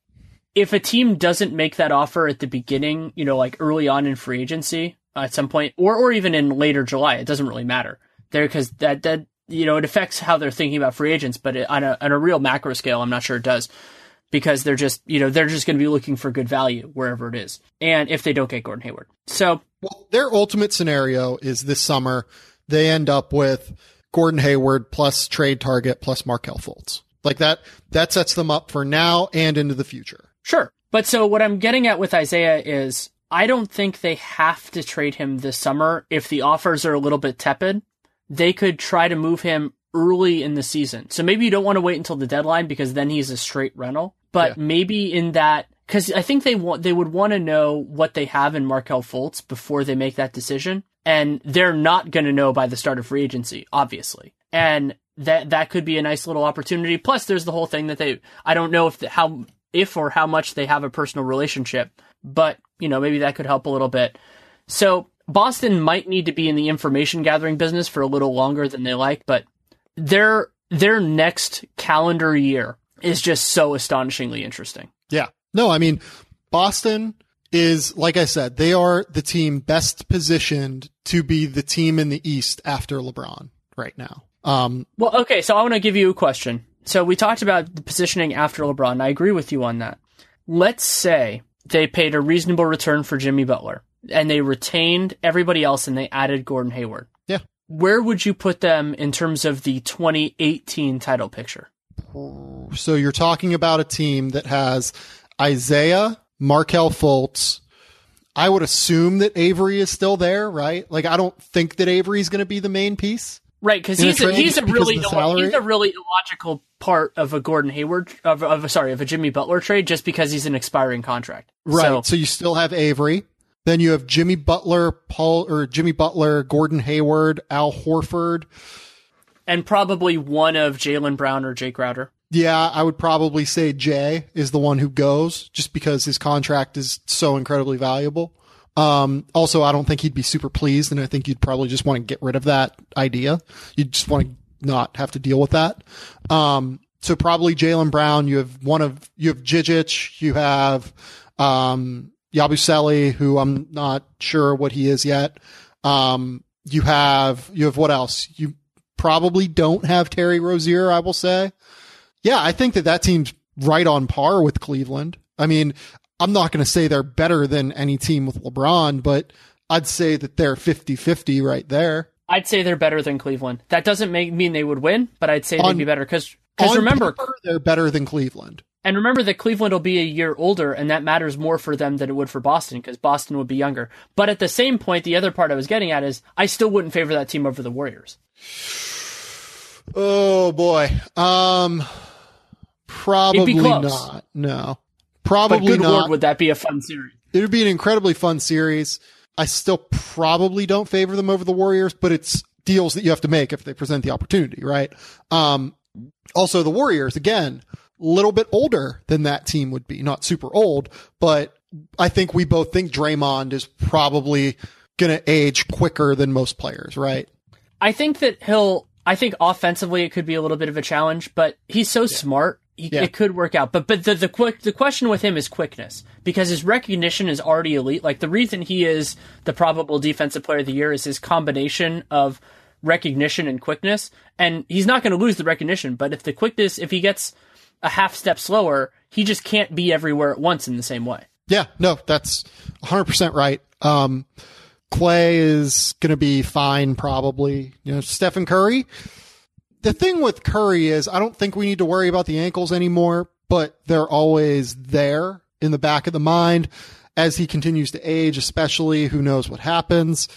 if a team doesn't make that offer at the beginning, like early on in free agency at some point, or even in later July, it doesn't really matter there, because that it affects how they're thinking about free agents, but on a real macro scale, I'm not sure it does. Because they're just going to be looking for good value wherever it is. And if they don't get Gordon Hayward. So, well, their ultimate scenario is this summer, they end up with Gordon Hayward plus trade target plus Markelle Fultz. Like that sets them up for now and into the future. Sure. But so what I'm getting at with Isaiah is I don't think they have to trade him this summer. If the offers are a little bit tepid, they could try to move him early in the season. So maybe you don't want to wait until the deadline because then he's a straight rental. But maybe in that, because I think they would want to know what they have in Markelle Fultz before they make that decision. And they're not going to know by the start of free agency, obviously. And that could be a nice little opportunity. Plus, there's the whole thing that I don't know if or how much they have a personal relationship, but maybe that could help a little bit. So Boston might need to be in the information gathering business for a little longer than they like, but their next calendar year is just so astonishingly interesting. Yeah. No, I mean, Boston is, like I said, they are the team best positioned to be the team in the East after LeBron right now. Well, okay, so I want to give you a question. So we talked about the positioning after LeBron, and I agree with you on that. Let's say they paid a reasonable return for Jimmy Butler, and they retained everybody else, and they added Gordon Hayward. Yeah. Where would you put them in terms of the 2018 title picture? So you're talking about a team that has Isaiah, Markelle Fultz. I would assume that Avery is still there, right? Like, I don't think that Avery is going to be the main piece. Right, because he's a really illogical part of a Gordon Hayward, of a Jimmy Butler trade, just because he's an expiring contract. Right, so you still have Avery. Then you have Jimmy Butler, Gordon Hayward, Al Horford. And probably one of Jaylen Brown or Jay Crowder. Yeah, I would probably say Jay is the one who goes, just because his contract is so incredibly valuable. Also, I don't think he'd be super pleased, and I think you'd probably just want to get rid of that idea. You'd just want to not have to deal with that. So probably Jaylen Brown. You have Djigic. You have Yabusele, who I'm not sure what he is yet. You have what else? You probably don't have Terry Rozier, I will say. Yeah, I think that team's right on par with Cleveland. I mean, I'm not going to say they're better than any team with LeBron, but I'd say that they're 50-50 right there. I'd say they're better than Cleveland. That doesn't mean they would win, but I'd say they'd be better. Because remember, paper, they're better than Cleveland. And remember that Cleveland will be a year older, and that matters more for them than it would for Boston, because Boston would be younger. But at the same point, the other part I was getting at is I still wouldn't favor that team over the Warriors. Oh, boy. Probably not. No. Probably but good not. Lord, would that be a fun series? It would be an incredibly fun series. I still probably don't favor them over the Warriors, but it's deals that you have to make if they present the opportunity, right? Also, the Warriors, again, a little bit older than that team would be. Not super old, but I think we both think Draymond is probably going to age quicker than most players, right? I think that I think offensively it could be a little bit of a challenge, but he's so smart. It could work out. But the question with him is quickness, because his recognition is already elite. Like, the reason he is the probable defensive player of the year is his combination of recognition and quickness. And he's not going to lose the recognition, but if he gets a half step slower, he just can't be everywhere at once in the same way. Yeah, no, that's 100% right. Clay is going to be fine, probably. Stephen Curry. The thing with Curry is I don't think we need to worry about the ankles anymore, but they're always there in the back of the mind as he continues to age, especially. Who knows what happens.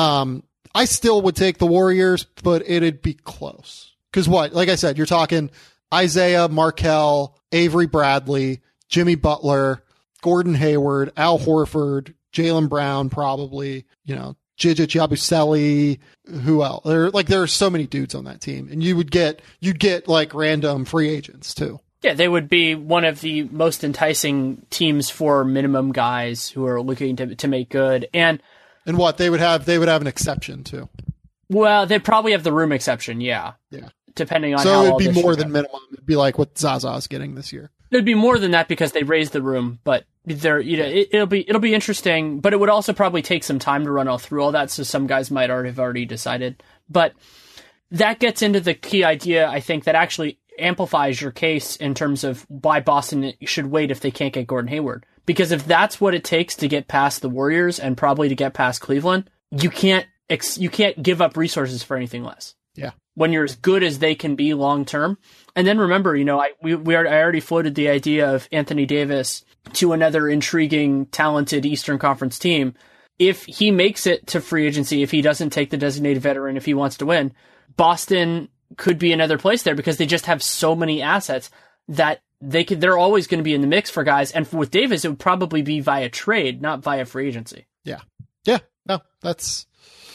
I still would take the Warriors, but it'd be close. Because like I said, you're talking Isaiah, Markelle, Avery Bradley, Jimmy Butler, Gordon Hayward, Al Horford, Jaylen Brown, probably, Gigic Yabusele, who else? There are so many dudes on that team, and you'd get like random free agents too. Yeah, they would be one of the most enticing teams for minimum guys who are looking to make good. And what they would have an exception too. Well, they'd probably have the room exception, yeah. Yeah. Depending on so how it'd be more than minimum. It'd be like what Zaza's getting this year. It'd be more than that because they raised the room, but it'll be interesting, but it would also probably take some time to run through all that, so some guys might have already decided. But that gets into the key idea, I think, that actually amplifies your case in terms of why Boston should wait if they can't get Gordon Hayward. Because if that's what it takes to get past the Warriors and probably to get past Cleveland, you can't give up resources for anything less. Yeah. When you're as good as they can be long term. And then remember, I already floated the idea of Anthony Davis to another intriguing, talented Eastern Conference team. If he makes it to free agency, if he doesn't take the designated veteran, if he wants to win, Boston could be another place there because they just have so many assets that they're always going to be in the mix for guys. And with Davis, it would probably be via trade, not via free agency. Yeah. Yeah. No, that's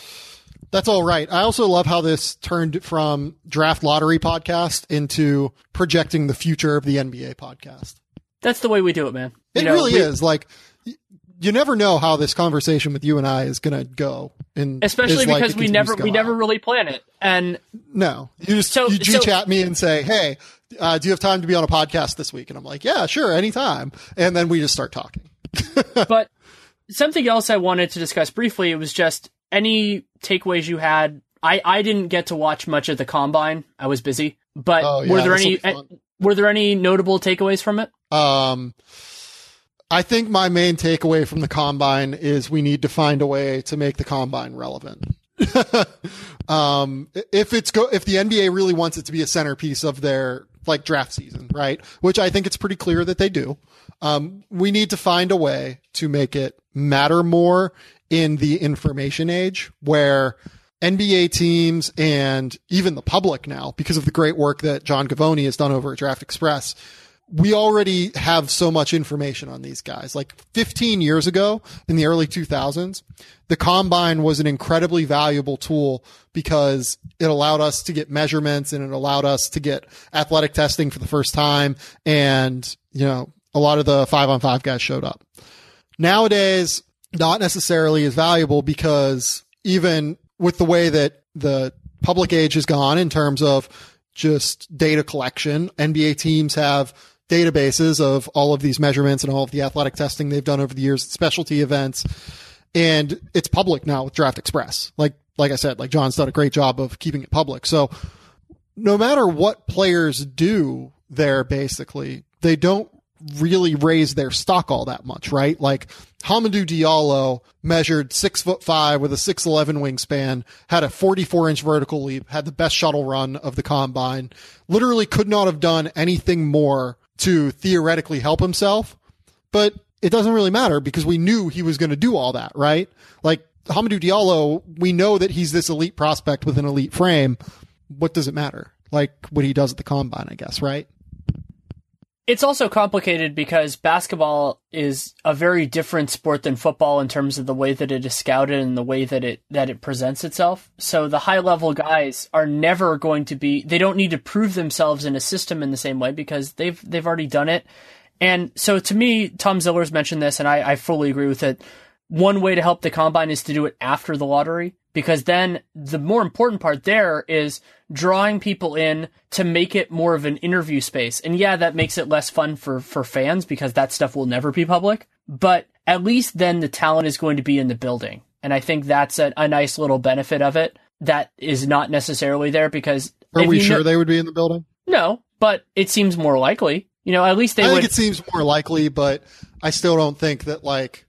all right. I also love how this turned from draft lottery podcast into projecting the future of the NBA podcast. That's the way we do it, man. It really is. Like, you never know how this conversation with you and I is going to go. Especially because we never really plan it. And no, you chat me and say, hey, do you have time to be on a podcast this week? And I'm like, yeah, sure, anytime. And then we just start talking. But something else I wanted to discuss briefly, it was just any takeaways you had. I didn't get to watch much of the Combine. I was busy. But were there any notable takeaways from it? I think my main takeaway from the Combine is we need to find a way to make the Combine relevant. If the NBA really wants it to be a centerpiece of their draft season, right? Which I think it's pretty clear that they do. We need to find a way to make it matter more in the information age where NBA teams and even the public now, because of the great work that John Gavoni has done over at Draft Express, we already have so much information on these guys. 15 years ago in the early 2000s, the Combine was an incredibly valuable tool because it allowed us to get measurements and it allowed us to get athletic testing for the first time. And, a lot of the 5-on-5 guys showed up. Nowadays, not necessarily as valuable because even with the way that the public age has gone in terms of just data collection, NBA teams have databases of all of these measurements and all of the athletic testing they've done over the years, specialty events, and it's public now with Draft Express. Like I said, John's done a great job of keeping it public. So no matter what players do there, basically, they don't really raise their stock all that much, right? Hamidou Diallo measured 6'5" with a 6'11" wingspan, had a 44-inch vertical leap, had the best shuttle run of the Combine, literally could not have done anything more to theoretically help himself, but it doesn't really matter because we knew he was going to do all that, right? Hamidou Diallo, we know that he's this elite prospect with an elite frame. What does it matter? What he does at the Combine, I guess, right? It's also complicated because basketball is a very different sport than football in terms of the way that it is scouted and the way that it presents itself. So the high level guys are never going to be, they don't need to prove themselves in a system in the same way because they've already done it. And so to me, Tom Ziller's mentioned this and I fully agree with it. One way to help the combine is to do it after the lottery, because then the more important part there is drawing people in to make it more of an interview space. And yeah, that makes it less fun for fans because that stuff will never be public, but at least then the talent is going to be in the building. And I think that's a nice little benefit of it that is not necessarily there because... Are we sure they would be in the building? No, but it seems more likely. At least they would... I think it seems more likely, but I still don't think that,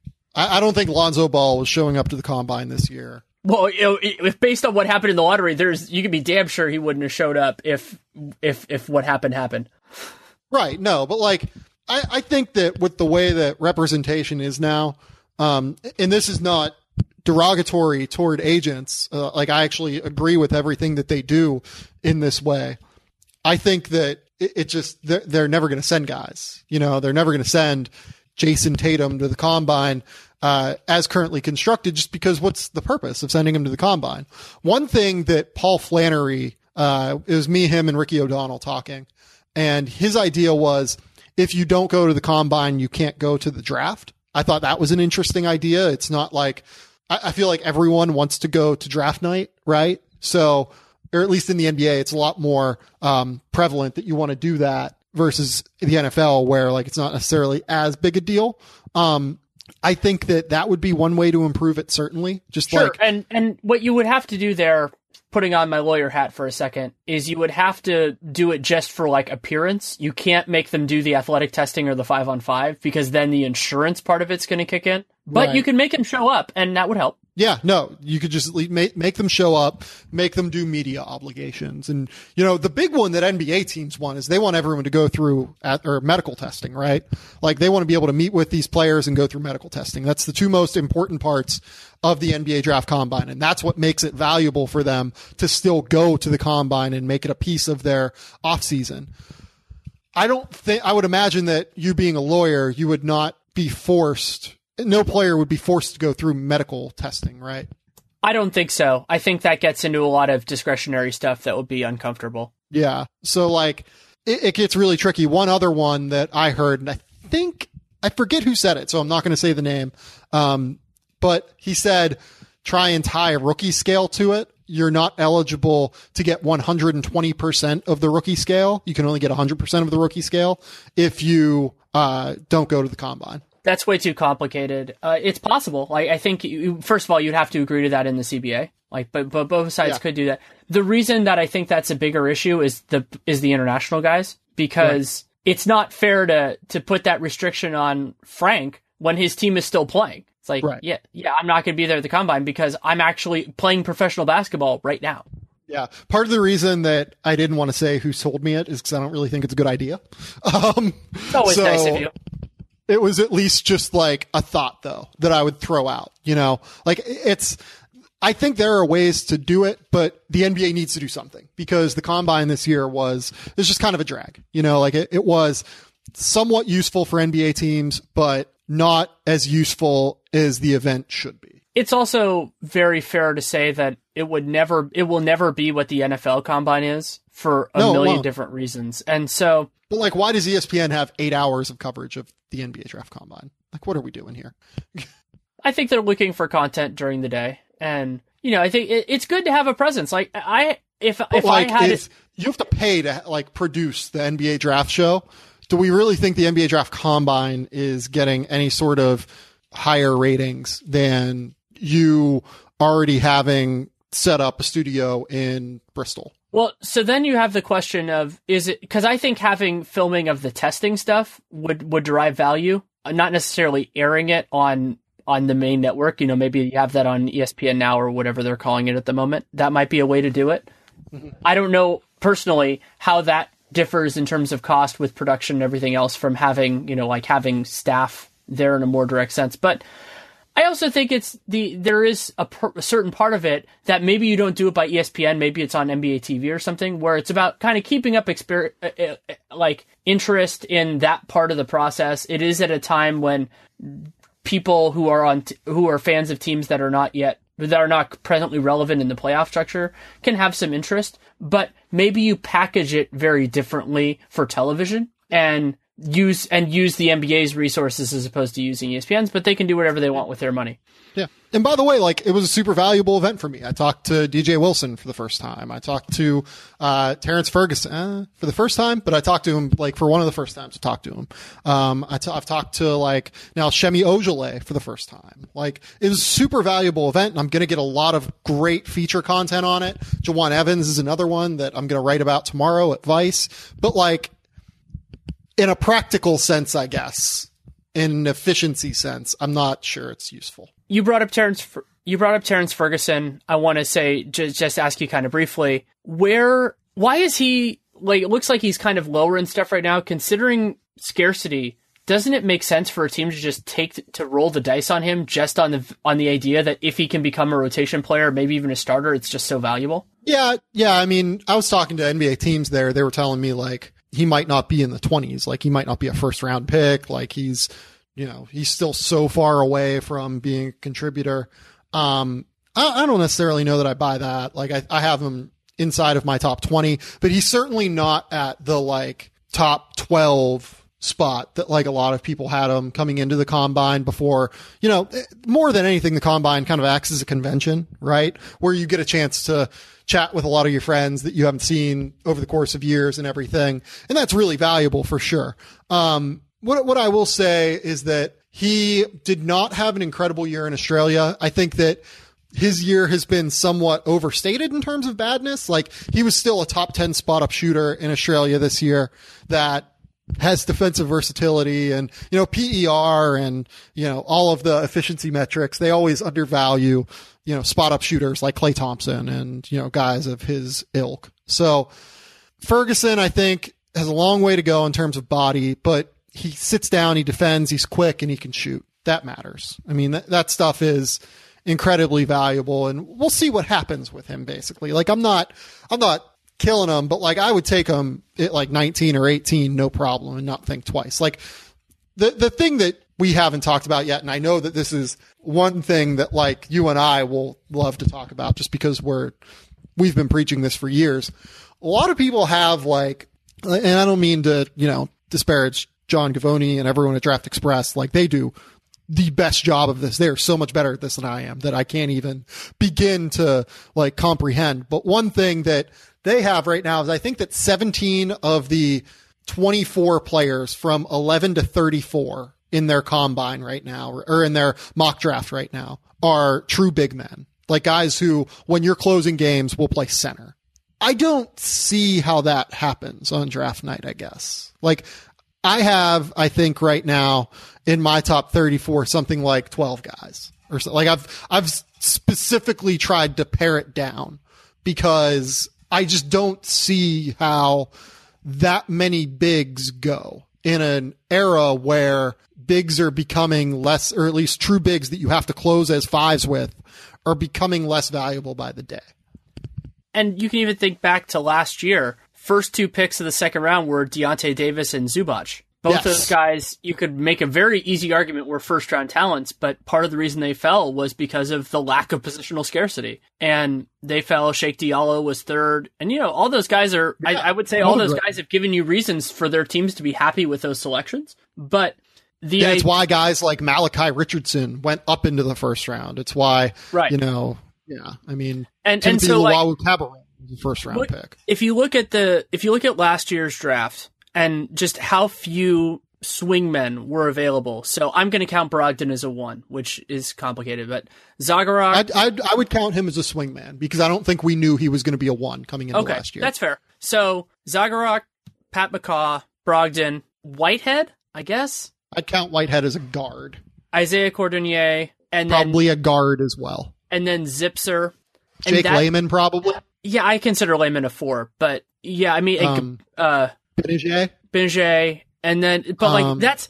I don't think Lonzo Ball was showing up to the combine this year. Well, if based on what happened in the lottery, you can be damn sure he wouldn't have showed up if what happened. Right. No, but I think that with the way that representation is now, and this is not derogatory toward agents, I actually agree with everything that they do in this way. I think that it just, they're never going to send guys, they're never going to send Jason Tatum to the combine as currently constructed, just because what's the purpose of sending him to the combine? One thing that Paul Flannery, it was me, him, and Ricky O'Donnell talking, and his idea was if you don't go to the combine, you can't go to the draft. I thought that was an interesting idea. It's not like, I feel like everyone wants to go to draft night, right? So, or at least in the NBA, it's a lot more prevalent that you want to do that versus the NFL where it's not necessarily as big a deal. I think that would be one way to improve it, certainly. Just sure. And what you would have to do there, putting on my lawyer hat for a second, is you would have to do it just for appearance. You can't make them do the athletic testing or the 5-on-5 because then the insurance part of it's going to kick in. But You can make them show up and that would help. Yeah, no, you could just make them show up, make them do media obligations. And, the big one that NBA teams want is they want everyone to go through medical testing, right? They want to be able to meet with these players and go through medical testing. That's the two most important parts of the NBA draft combine. And that's what makes it valuable for them to still go to the combine and make it a piece of their off season. I would imagine that you being a lawyer, you would not be forced. No player would be forced to go through medical testing, right? I don't think so. I think that gets into a lot of discretionary stuff that would be uncomfortable. Yeah. So it gets really tricky. One other one that I heard, and I forget who said it, so I'm not going to say the name. But he said, try and tie a rookie scale to it. You're not eligible to get 120% of the rookie scale. You can only get 100% of the rookie scale if you don't go to the combine. That's way too complicated. It's possible. I think first of all, you'd have to agree to that in the CBA. But both sides could do that. The reason that I think that's a bigger issue is the international guys, because it's not fair to put that restriction on Frank when his team is still playing. It's yeah, I'm not going to be there at the combine because I'm actually playing professional basketball right now. Yeah. Part of the reason that I didn't want to say who told me it is because I don't really think it's a good idea. It's always nice of you. It was at least just a thought though that I would throw out, I think there are ways to do it, but the NBA needs to do something because the combine this year was just kind of a drag, it was somewhat useful for NBA teams, but not as useful as the event should be. It's also very fair to say that it will never be what the NFL combine is for a million different reasons. And so, but why does ESPN have 8 hours of coverage of the NBA draft combine? What are we doing here? I think they're looking for content during the day. And, I think it's good to have a presence. You have to pay to produce the NBA draft show. Do we really think the NBA draft combine is getting any sort of higher ratings than you already having set up a studio in Bristol? Well, so then you have the question of, is it, because I think having filming of the testing stuff would derive value, not necessarily airing it on the main network. Maybe you have that on ESPN Now or whatever they're calling it at the moment. That might be a way to do it. Mm-hmm. I don't know personally how that differs in terms of cost with production and everything else from having, having staff there in a more direct sense. But I also think there is a certain part of it that maybe you don't do it by ESPN, maybe it's on NBA TV or something, where it's about kind of keeping up like interest in that part of the process. It is at a time when people who are fans of teams that are not presently relevant in the playoff structure can have some interest, but maybe you package it very differently for television and use the NBA's resources as opposed to using ESPN's, but they can do whatever they want with their money. Yeah. And by the way, like, it was a super valuable event for me. I talked to DJ Wilson for the first time. I talked to Terrence Ferguson for the first time, but I talked to him like for one of the first times I talked to him. I've talked to like now Shemi Ojale for the first time. Like, it was a super valuable event, and I'm going to get a lot of great feature content on it. Jawan Evans is another one that I'm going to write about tomorrow at Vice. But like, in a practical sense, I guess, in an efficiency sense, I'm not sure it's useful. You brought up Terrence Ferguson. I want to say, just ask you kind of briefly, why is he, like, it looks like he's kind of lower in stuff right now, considering scarcity. Doesn't it make sense for a team to just to roll the dice on him just on the idea that if he can become a rotation player, maybe even a starter, it's just so valuable? Yeah. I mean, I was talking to NBA teams there. They were telling me like, he might not be in the 20s. Like, he might not be a first round pick. Like, he's still so far away from being a contributor. I don't necessarily know that I buy that. Like, I have him inside of my top 20, but he's certainly not at the like top 12 spot that like a lot of people had him coming into the combine before. More than anything, the combine kind of acts as a convention, right? Where you get a chance to chat with a lot of your friends that you haven't seen over the course of years and everything. And that's really valuable for sure. What I will say is that he did not have an incredible year in Australia. I think that his year has been somewhat overstated in terms of badness. Like, he was still a top 10 spot up shooter in Australia this year that has defensive versatility and, PER and, all of the efficiency metrics. They always undervalue, spot up shooters like Klay Thompson and, guys of his ilk. So Ferguson, I think, has a long way to go in terms of body, but he sits down, he defends, he's quick, and he can shoot. That matters. I mean, that stuff is incredibly valuable, and we'll see what happens with him, basically. Like, I'm not killing him, but like, I would take him at like 19 or 18, no problem, and not think twice. Like, the thing that we haven't talked about yet, and I know that this is one thing that like you and I will love to talk about just because we've been preaching this for years. A lot of people have like, and I don't mean to, disparage John Gavoni and everyone at Draft Express. Like, they do the best job of this. They're so much better at this than I am that I can't even begin to like comprehend. But one thing that they have right now is I think that 17 of the 24 players from 11 to 34 in their combine right now, or in their mock draft right now, are true big men. Like, guys who, when you're closing games, will play center. I don't see how that happens on draft night, I guess. Like, I think right now in my top 34, something like 12 guys or so. Like, I've specifically tried to pare it down because I just don't see how that many bigs go in an era where bigs are becoming less, or at least true bigs that you have to close as fives with, are becoming less valuable by the day. And you can even think back to last year. First two picks of the second round were Deontay Davis and Zubac. Both those guys, you could make a very easy argument, were first-round talents, but part of the reason they fell was because of the lack of positional scarcity. And they fell. Sheikh Diallo was third. And, all those guys are, I would say all those guys have given you reasons for their teams to be happy with those selections. But it's why guys like Malachi Richardson went up into the first round. It's why, I mean, and so Luwawu-Cabarrot was a first-round pick. If you look at last year's draft, and just how few swingmen were available. So I'm going to count Brogdon as a 1, which is complicated, but Zagorak... I would count him as a swingman because I don't think we knew he was going to be a 1 coming into last year. That's fair. So Zagorak, Pat McCaw, Brogdon, Whitehead, I guess? I'd count Whitehead as a guard. Isaiah Cordonier, and probably a guard as well. And then Zipser. Jake Layman, probably. Yeah, I consider Layman a 4, but yeah, I mean... Benijay, and then, but like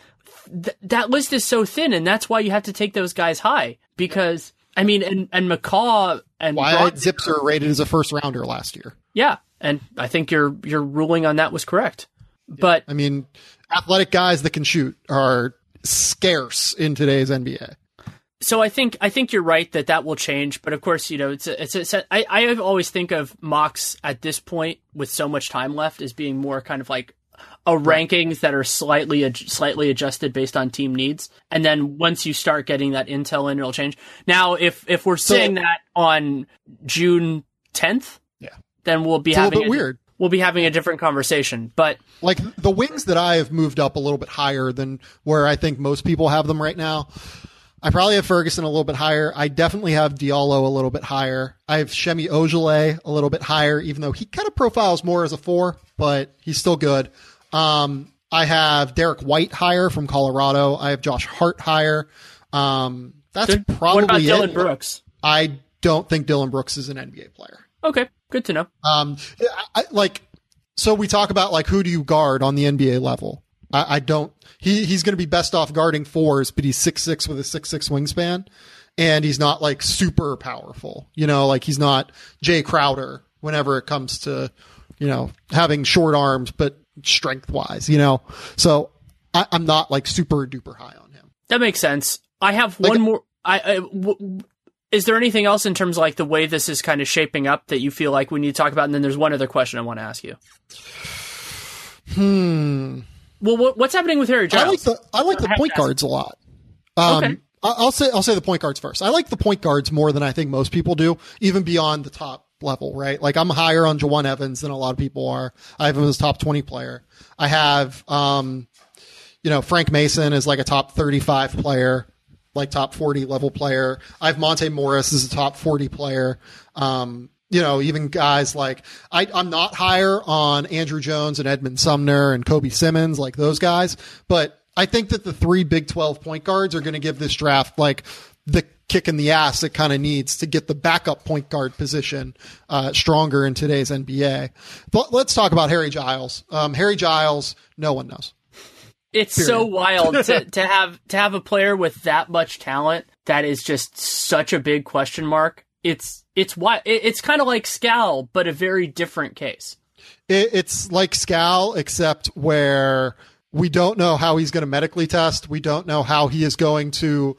that list is so thin, and that's why you have to take those guys high. Because I mean, and McCaw and Wyatt Zipser rated as a first rounder last year. Yeah, and I think your ruling on that was correct. But I mean, athletic guys that can shoot are scarce in today's NBA. So I think you're right that will change, but of course, I always think of mocks at this point with so much time left as being more kind of like a rankings that are slightly adjusted based on team needs, and then once you start getting that intel in, it'll change. Now, if we're saying that on June 10th, then we'll be having weird. We'll be having a different conversation, but like the wings that I have moved up a little bit higher than where I think most people have them right now. I probably have Ferguson a little bit higher. I definitely have Diallo a little bit higher. I have Shemi Ojeleye a little bit higher, even though he kind of profiles more as a 4, but he's still good. I have Derek White higher from Colorado. I have Josh Hart higher. That's probably What about Dylan Brooks? I don't think Dylan Brooks is an NBA player. Okay, good to know. So we talk about like who do you guard on the NBA level? I don't. He's going to be best off guarding 4s, but he's 6'6" with a 6'6" wingspan, and he's not like super powerful. Like he's not Jay Crowder whenever it comes to having short arms, but strength wise. So I'm not like super duper high on him. That makes sense. I have one more. Is there anything else in terms of like the way this is kind of shaping up that you feel like we need to talk about? And then there's one other question I want to ask you. Well, what's happening with Harry Giles? I like the point guards a lot. Okay. I'll say the point guards first. I like the point guards more than I think most people do, even beyond the top level, right? Like I'm higher on Jawan Evans than a lot of people are. I have him as top 20 player. I have, Frank Mason is like a top 35 player, like top 40 level player. I have Monte Morris as a top 40 player. Even guys like I'm not higher on Andrew Jones and Edmund Sumner and Kobe Simmons, like those guys. But I think that the 3 Big 12 point guards are going to give this draft like the kick in the ass it kind of needs to get the backup point guard position stronger in today's NBA. But let's talk about Harry Giles. Harry Giles, no one knows. It's so wild to have a player with that much talent that is just such a big question mark. It's kind of like Scal, but a very different case. It's like Scal, except where we don't know how he's going to medically test. We don't know how he is going to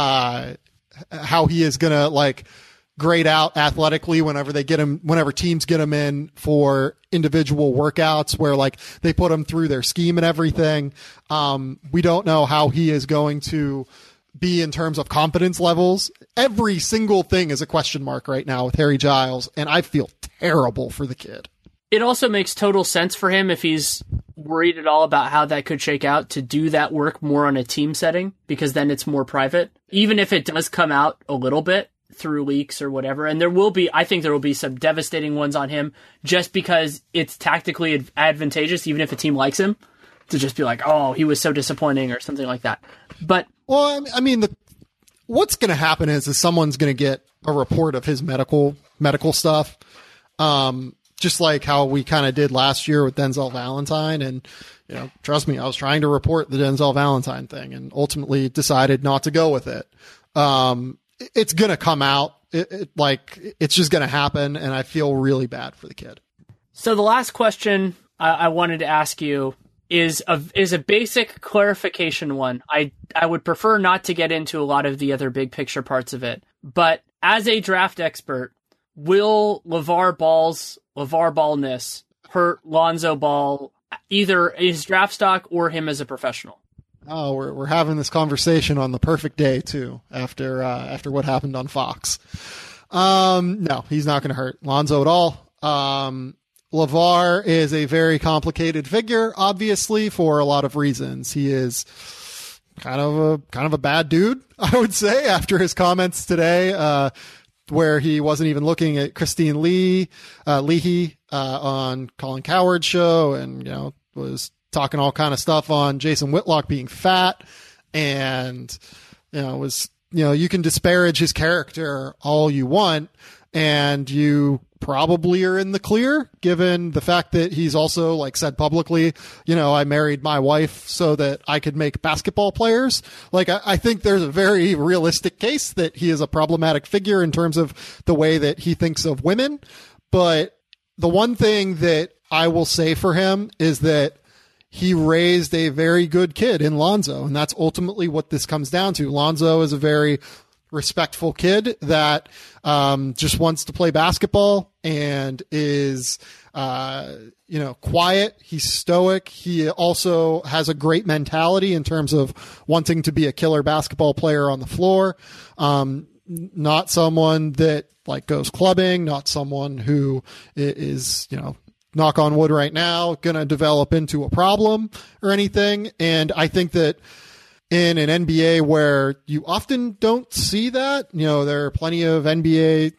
like grade out athletically whenever teams get him in for individual workouts where like they put him through their scheme and everything. We don't know how he is going to be in terms of confidence levels. Every single thing is a question mark right now with Harry Giles, and I feel terrible for the kid. It also makes total sense for him if he's worried at all about how that could shake out to do that work more on a team setting, because then it's more private, even if it does come out a little bit through leaks or whatever. And I think there will be some devastating ones on him just because it's tactically advantageous, even if a team likes him, to just be like, oh, he was so disappointing or something like that. But well, I mean, what's going to happen is someone's going to get a report of his medical stuff. Just like how we kind of did last year with Denzel Valentine. And, trust me, I was trying to report the Denzel Valentine thing and ultimately decided not to go with it. It's going to come out. It's just going to happen. And I feel really bad for the kid. So the last question I wanted to ask you is a basic clarification one. I would prefer not to get into a lot of the other big picture parts of it, but as a draft expert, will LeVar Ballness hurt Lonzo Ball, either his draft stock or him as a professional? Oh, we're having this conversation on the perfect day too, after what happened on Fox. No, he's not going to hurt Lonzo at all. LeVar is a very complicated figure, obviously, for a lot of reasons. He is kind of a bad dude, I would say, after his comments today, where he wasn't even looking at Christine Leahy on Colin Cowherd's show, and was talking all kind of stuff on Jason Whitlock being fat, and you can disparage his character all you want, and you probably are in the clear, given the fact that he's also like said publicly, I married my wife so that I could make basketball players. Like, I think there's a very realistic case that he is a problematic figure in terms of the way that he thinks of women. But the one thing that I will say for him is that he raised a very good kid in Lonzo, and that's ultimately what this comes down to. Lonzo is a very respectful kid that just wants to play basketball and is quiet. He's stoic. He also has a great mentality in terms of wanting to be a killer basketball player on the floor. Not someone that like goes clubbing, not someone who is, knock on wood right now, going to develop into a problem or anything. And I think that in an NBA where you often don't see that, there are plenty of NBA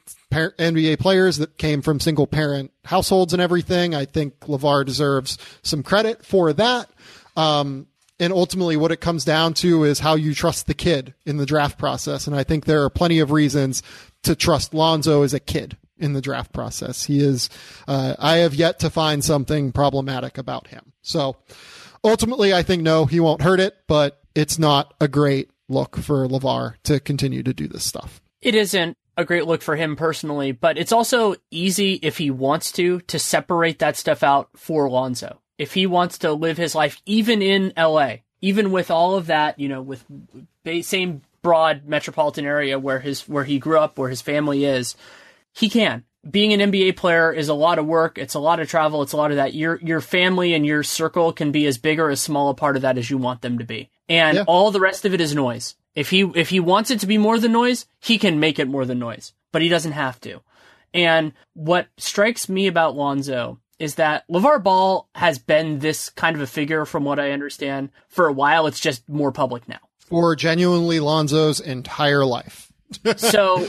players that came from single parent households and everything. I think LeVar deserves some credit for that. And ultimately what it comes down to is how you trust the kid in the draft process. And I think there are plenty of reasons to trust Lonzo as a kid in the draft process. He is, I have yet to find something problematic about him. So ultimately I think no, he won't hurt it, but it's not a great look for LeVar to continue to do this stuff. It isn't a great look for him personally, but it's also easy if he wants to separate that stuff out for Lonzo. If he wants to live his life, even in LA, even with all of that, with the same broad metropolitan area where he grew up, where his family is, he can. Being an NBA player is a lot of work. It's a lot of travel. It's a lot of that. Your family and your circle can be as big or as small a part of that as you want them to be. And all the rest of it is noise. If he wants it to be more than noise, he can make it more than noise, but he doesn't have to. And what strikes me about Lonzo is that LeVar Ball has been this kind of a figure, from what I understand, for a while. It's just more public now. For genuinely Lonzo's entire life. So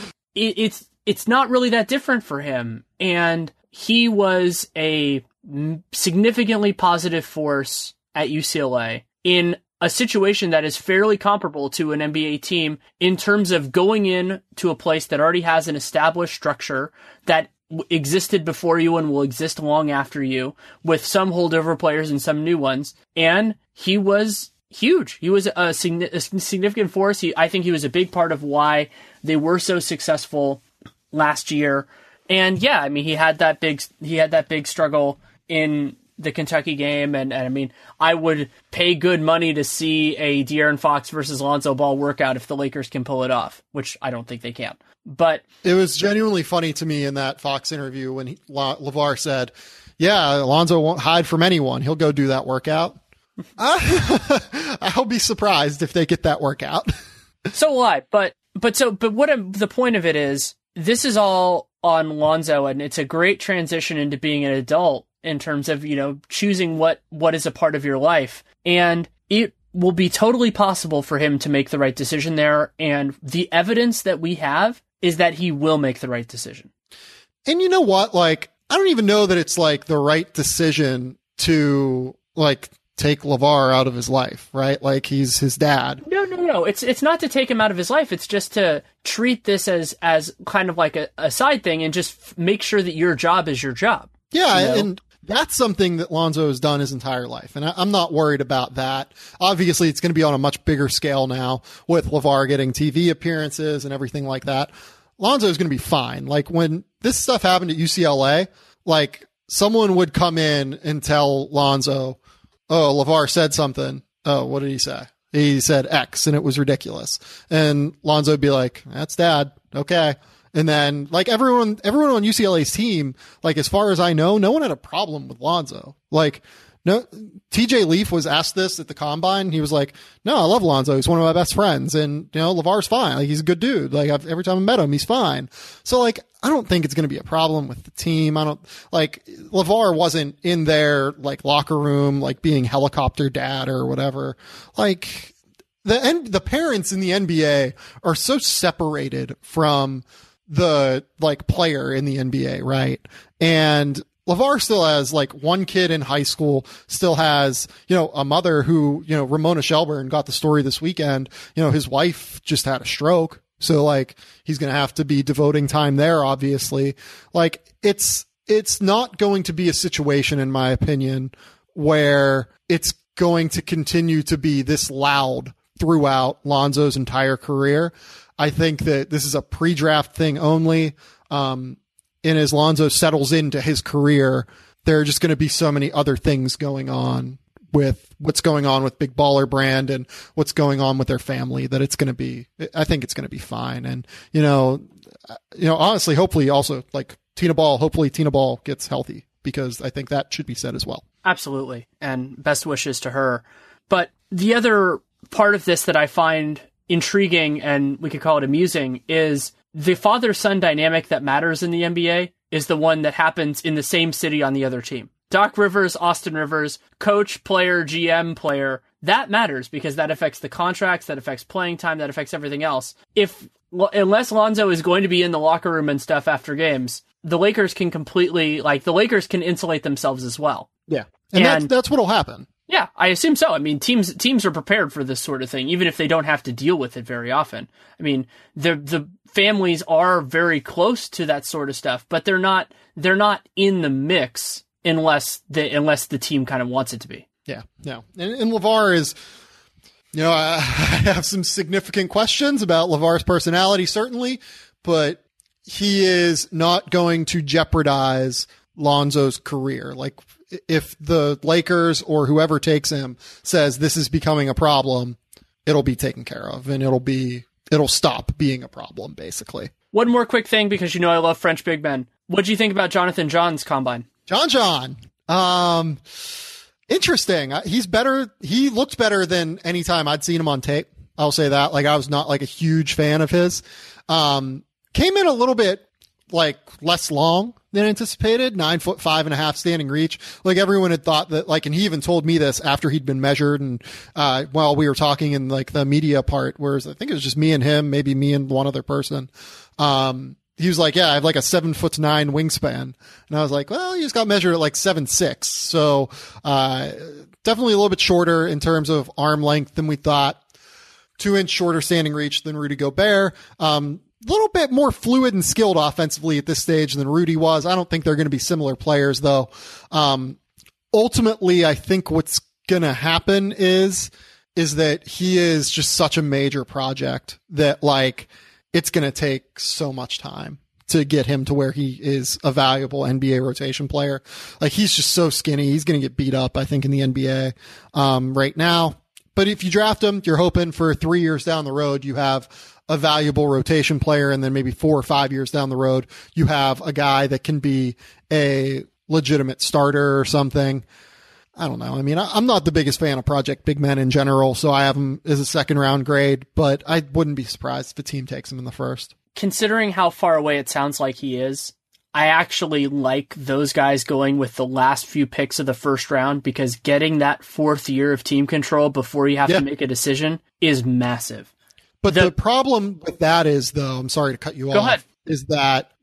it's not really that different for him. And he was a significantly positive force at UCLA in a situation that is fairly comparable to an NBA team in terms of going in to a place that already has an established structure that existed before you and will exist long after you, with some holdover players and some new ones. And he was huge. He was a significant force. I think he was a big part of why they were so successful last year. And yeah, I mean, he had that big struggle in the Kentucky game. And I mean, I would pay good money to see a De'Aaron Fox versus Lonzo Ball workout if the Lakers can pull it off, which I don't think they can. But it was genuinely funny to me in that Fox interview when LeVar said, yeah, Lonzo won't hide from anyone. He'll go do that workout. I'll be surprised if they get that workout. So will I. But the point of it is, this is all on Lonzo, and it's a great transition into being an adult in terms of, choosing what is a part of your life. And it will be totally possible for him to make the right decision there. And the evidence that we have is that he will make the right decision. And you know what? Like, I don't even know that it's like the right decision to like take LeVar out of his life, right? Like, he's his dad. No. It's not to take him out of his life. It's just to treat this as kind of like a side thing and just make sure that your job is your job. Yeah. And that's something that Lonzo has done his entire life. And I'm not worried about that. Obviously, it's going to be on a much bigger scale now with LeVar getting TV appearances and everything like that. Lonzo is going to be fine. Like, when this stuff happened at UCLA, like, someone would come in and tell Lonzo, oh, LeVar said something. Oh, what did he say? He said X, and it was ridiculous. And Lonzo would be like, that's dad. Okay. And then, like, everyone on UCLA's team, like, as far as I know, no one had a problem with Lonzo. Like, no, TJ Leaf was asked this at the combine. He was like, no, I love Lonzo. He's one of my best friends. And, LeVar's fine. Like, he's a good dude. Like, every time I met him, he's fine. So, like, I don't think it's going to be a problem with the team. LeVar wasn't in their, like, locker room, like, being helicopter dad or whatever. Like, the parents in the NBA are so separated from the, like, player in the NBA, right? And LeVar still has, like, one kid in high school, still has, a mother who, Ramona Shelburne got the story this weekend. His wife just had a stroke. So like he's going to have to be devoting time there, obviously. Like it's not going to be a situation, in my opinion, where it's going to continue to be this loud throughout Lonzo's entire career. I think that this is a pre-draft thing only. And as Lonzo settles into his career, there are just going to be so many other things going on with what's going on with Big Baller Brand and what's going on with their family that I think it's going to be fine. And, honestly, hopefully also like hopefully Tina Ball gets healthy, because I think that should be said as well. Absolutely. And best wishes to her. But the other part of this that I find intriguing, and we could call it amusing, is the father-son dynamic that matters in the NBA is the one that happens in the same city on the other team. Doc Rivers, Austin Rivers, coach, player, GM, player, that matters because that affects the contracts, that affects playing time, that affects everything else. Unless Lonzo is going to be in the locker room and stuff after games, the Lakers can insulate themselves as well. Yeah. And that's what'll happen. Yeah, I assume so. I mean, teams are prepared for this sort of thing, even if they don't have to deal with it very often. I mean, the families are very close to that sort of stuff, but they're not in the mix unless the team kind of wants it to be. Yeah, no. And LeVar is, I have some significant questions about LeVar's personality, certainly, but he is not going to jeopardize Lonzo's career. Like, if the Lakers or whoever takes him says this is becoming a problem, it'll be taken care of, and it'll stop being a problem, basically. One more quick thing, because I love French big men. What do you think about Jonathan John's combine? John. Interesting. He's better. He looked better than any time I'd seen him on tape. I'll say that. Like, I was not like a huge fan of his. Came in a little bit like less long than anticipated, 9'5.5" standing reach. Like, everyone had thought that, like, and he even told me this after he'd been measured. And, while we were talking in like the media part, whereas I think it was just me and him, maybe me and one other person. He was like, yeah, I have like a 7'9" wingspan. And I was like, well, he just got measured at like 7'6". So, definitely a little bit shorter in terms of arm length than we thought. 2-inch shorter standing reach than Rudy Gobert. Little bit more fluid and skilled offensively at this stage than Rudy was. I don't think they're going to be similar players, though. Ultimately, I think what's going to happen is that he is just such a major project that, like, it's going to take so much time to get him to where he is a valuable NBA rotation player. Like, he's just so skinny. He's going to get beat up, I think, in the NBA right now. But if you draft him, you're hoping for 3 years down the road, you have a valuable rotation player, and then maybe 4 or 5 years down the road, you have a guy that can be a legitimate starter or something. I don't know. I mean, I'm not the biggest fan of Project Big Men in general, so I have him as a second round grade, but I wouldn't be surprised if a team takes him in the first. Considering how far away it sounds like he is, I actually like those guys going with the last few picks of the first round, because getting that 4th year of team control before you have to make a decision is massive. But the problem with that is, though, I'm sorry to cut you off. Go ahead. Is that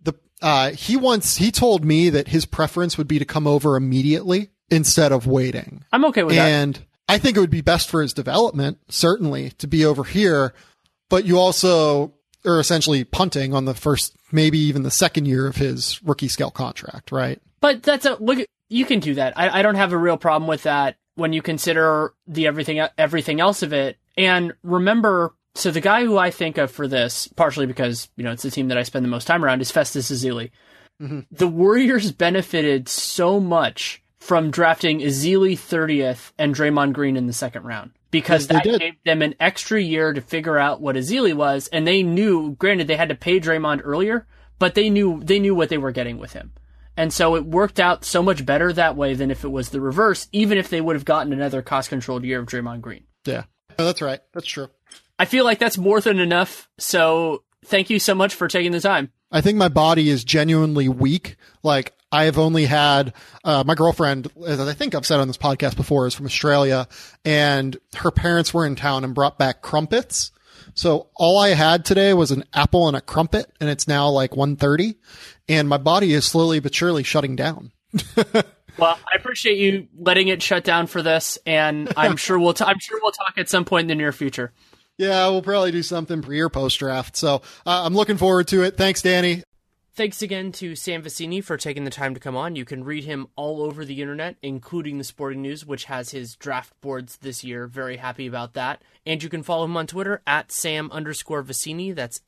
he told me that his preference would be to come over immediately instead of waiting. I'm okay with that. And I think it would be best for his development, certainly, to be over here. But you also are essentially punting on the first, maybe even the second year of his rookie scale contract, right? But you can do that. I don't have a real problem with that when you consider the everything else of it. And remember, so the guy who I think of for this, partially because, it's the team that I spend the most time around, is Festus Ezeli. Mm-hmm. The Warriors benefited so much from drafting Ezeli 30th and Draymond Green in the second round, because that gave them an extra year to figure out what Ezeli was. And they knew, granted, they had to pay Draymond earlier, but they knew what they were getting with him. And so it worked out so much better that way than if it was the reverse, even if they would have gotten another cost-controlled year of Draymond Green. Yeah, that's right. That's true. I feel like that's more than enough, so thank you so much for taking the time. I think my body is genuinely weak. Like, I have only had, my girlfriend, as I think I've said on this podcast before, is from Australia, and her parents were in town and brought back crumpets. So all I had today was an apple and a crumpet, and it's now like 1:30, and my body is slowly but surely shutting down. Well, I appreciate you letting it shut down for this, and I'm sure we'll talk at some point in the near future. Yeah, we'll probably do something pre or post draft. So I'm looking forward to it. Thanks, Danny. Thanks again to Sam Vecini for taking the time to come on. You can read him all over the internet, including the Sporting News, which has his draft boards this year. Very happy about that. And you can follow him on Twitter at Sam_Vecini. That's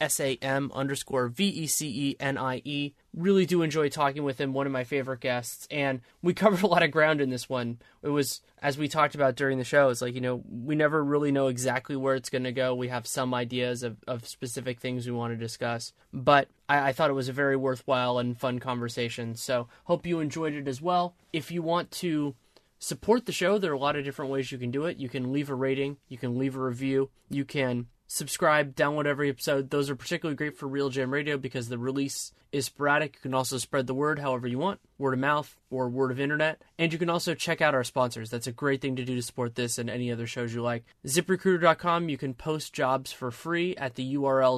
SAM_VECENIE. Really do enjoy talking with him. One of my favorite guests. And we covered a lot of ground in this one. It was, as we talked about during the show, it's like, we never really know exactly where it's going to go. We have some ideas of specific things we want to discuss. But I thought it was a very worthwhile and fun conversation. So hope you enjoyed it as well. If you want to support the show, there are a lot of different ways you can do it. You can leave a rating. You can leave a review. You can subscribe, download every episode. Those are particularly great for Real Jam Radio because the release is sporadic. You can also spread the word however you want, word of mouth or word of internet. And you can also check out our sponsors. That's a great thing to do to support this and any other shows you like. ZipRecruiter.com, you can post jobs for free at the URL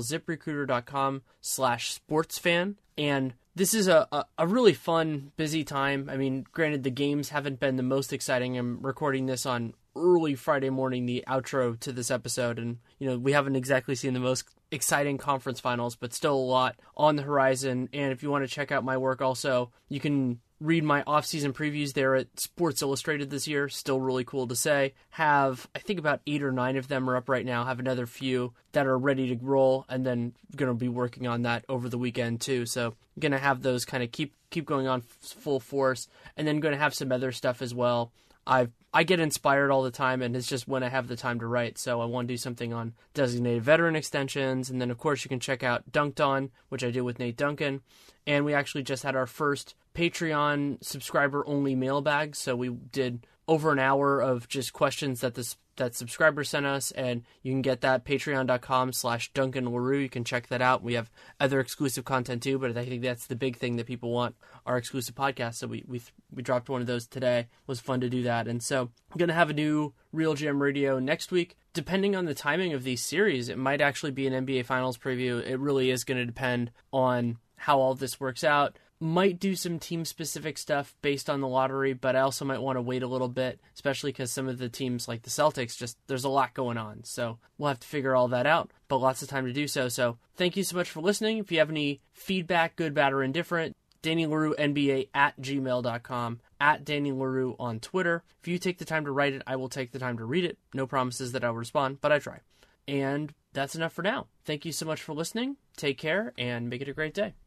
ZipRecruiter.com/sportsfan. And this is a really fun, busy time. I mean, granted, the games haven't been the most exciting. I'm recording this on early Friday morning, the outro to this episode, and we haven't exactly seen the most exciting conference finals, but still a lot on the horizon. And if you want to check out my work also, you can read my off-season previews there at Sports Illustrated this year. Still really cool to say. I think about 8 or 9 of them are up right now. Have another few that are ready to roll, and then going to be working on that over the weekend too. So I'm going to have those kind of keep going on full force, and then going to have some other stuff as well. I get inspired all the time, and it's just when I have the time to write. So I want to do something on designated veteran extensions. And then, of course, you can check out Dunked On, which I did with Nate Duncan. And we actually just had our first Patreon subscriber-only mailbag. So we did over an hour of just questions that subscriber sent us, and you can get that patreon.com/Duncan LaRue. You can check that out. We have other exclusive content too, but I think that's the big thing that people want, our exclusive podcast. So we dropped one of those today. It was fun to do that. And so I'm going to have a new Real Jam Radio next week. Depending on the timing of these series, it might actually be an NBA Finals preview. It really is going to depend on how all this works out. Might do some team-specific stuff based on the lottery, but I also might want to wait a little bit, especially because some of the teams like the Celtics, there's a lot going on. So we'll have to figure all that out, but lots of time to do so. So thank you so much for listening. If you have any feedback, good, bad, or indifferent, Danny LaRue NBA at gmail.com, at Danny LaRue on Twitter. If you take the time to write it, I will take the time to read it. No promises that I'll respond, but I try. And that's enough for now. Thank you so much for listening. Take care and make it a great day.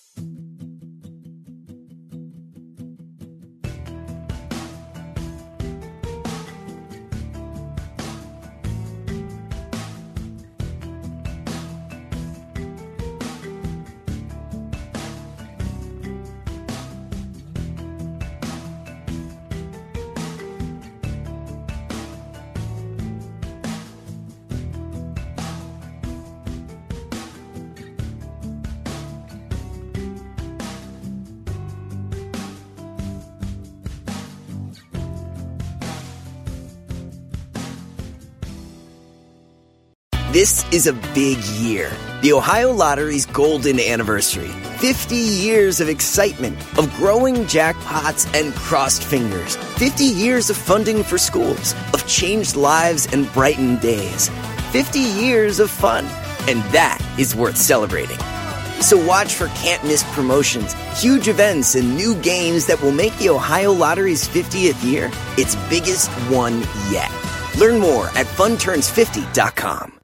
This is a big year. The Ohio Lottery's golden anniversary. 50 years of excitement, of growing jackpots and crossed fingers. 50 years of funding for schools, of changed lives and brightened days. 50 years of fun, and that is worth celebrating. So watch for can't-miss promotions, huge events, and new games that will make the Ohio Lottery's 50th year its biggest one yet. Learn more at funturns50.com.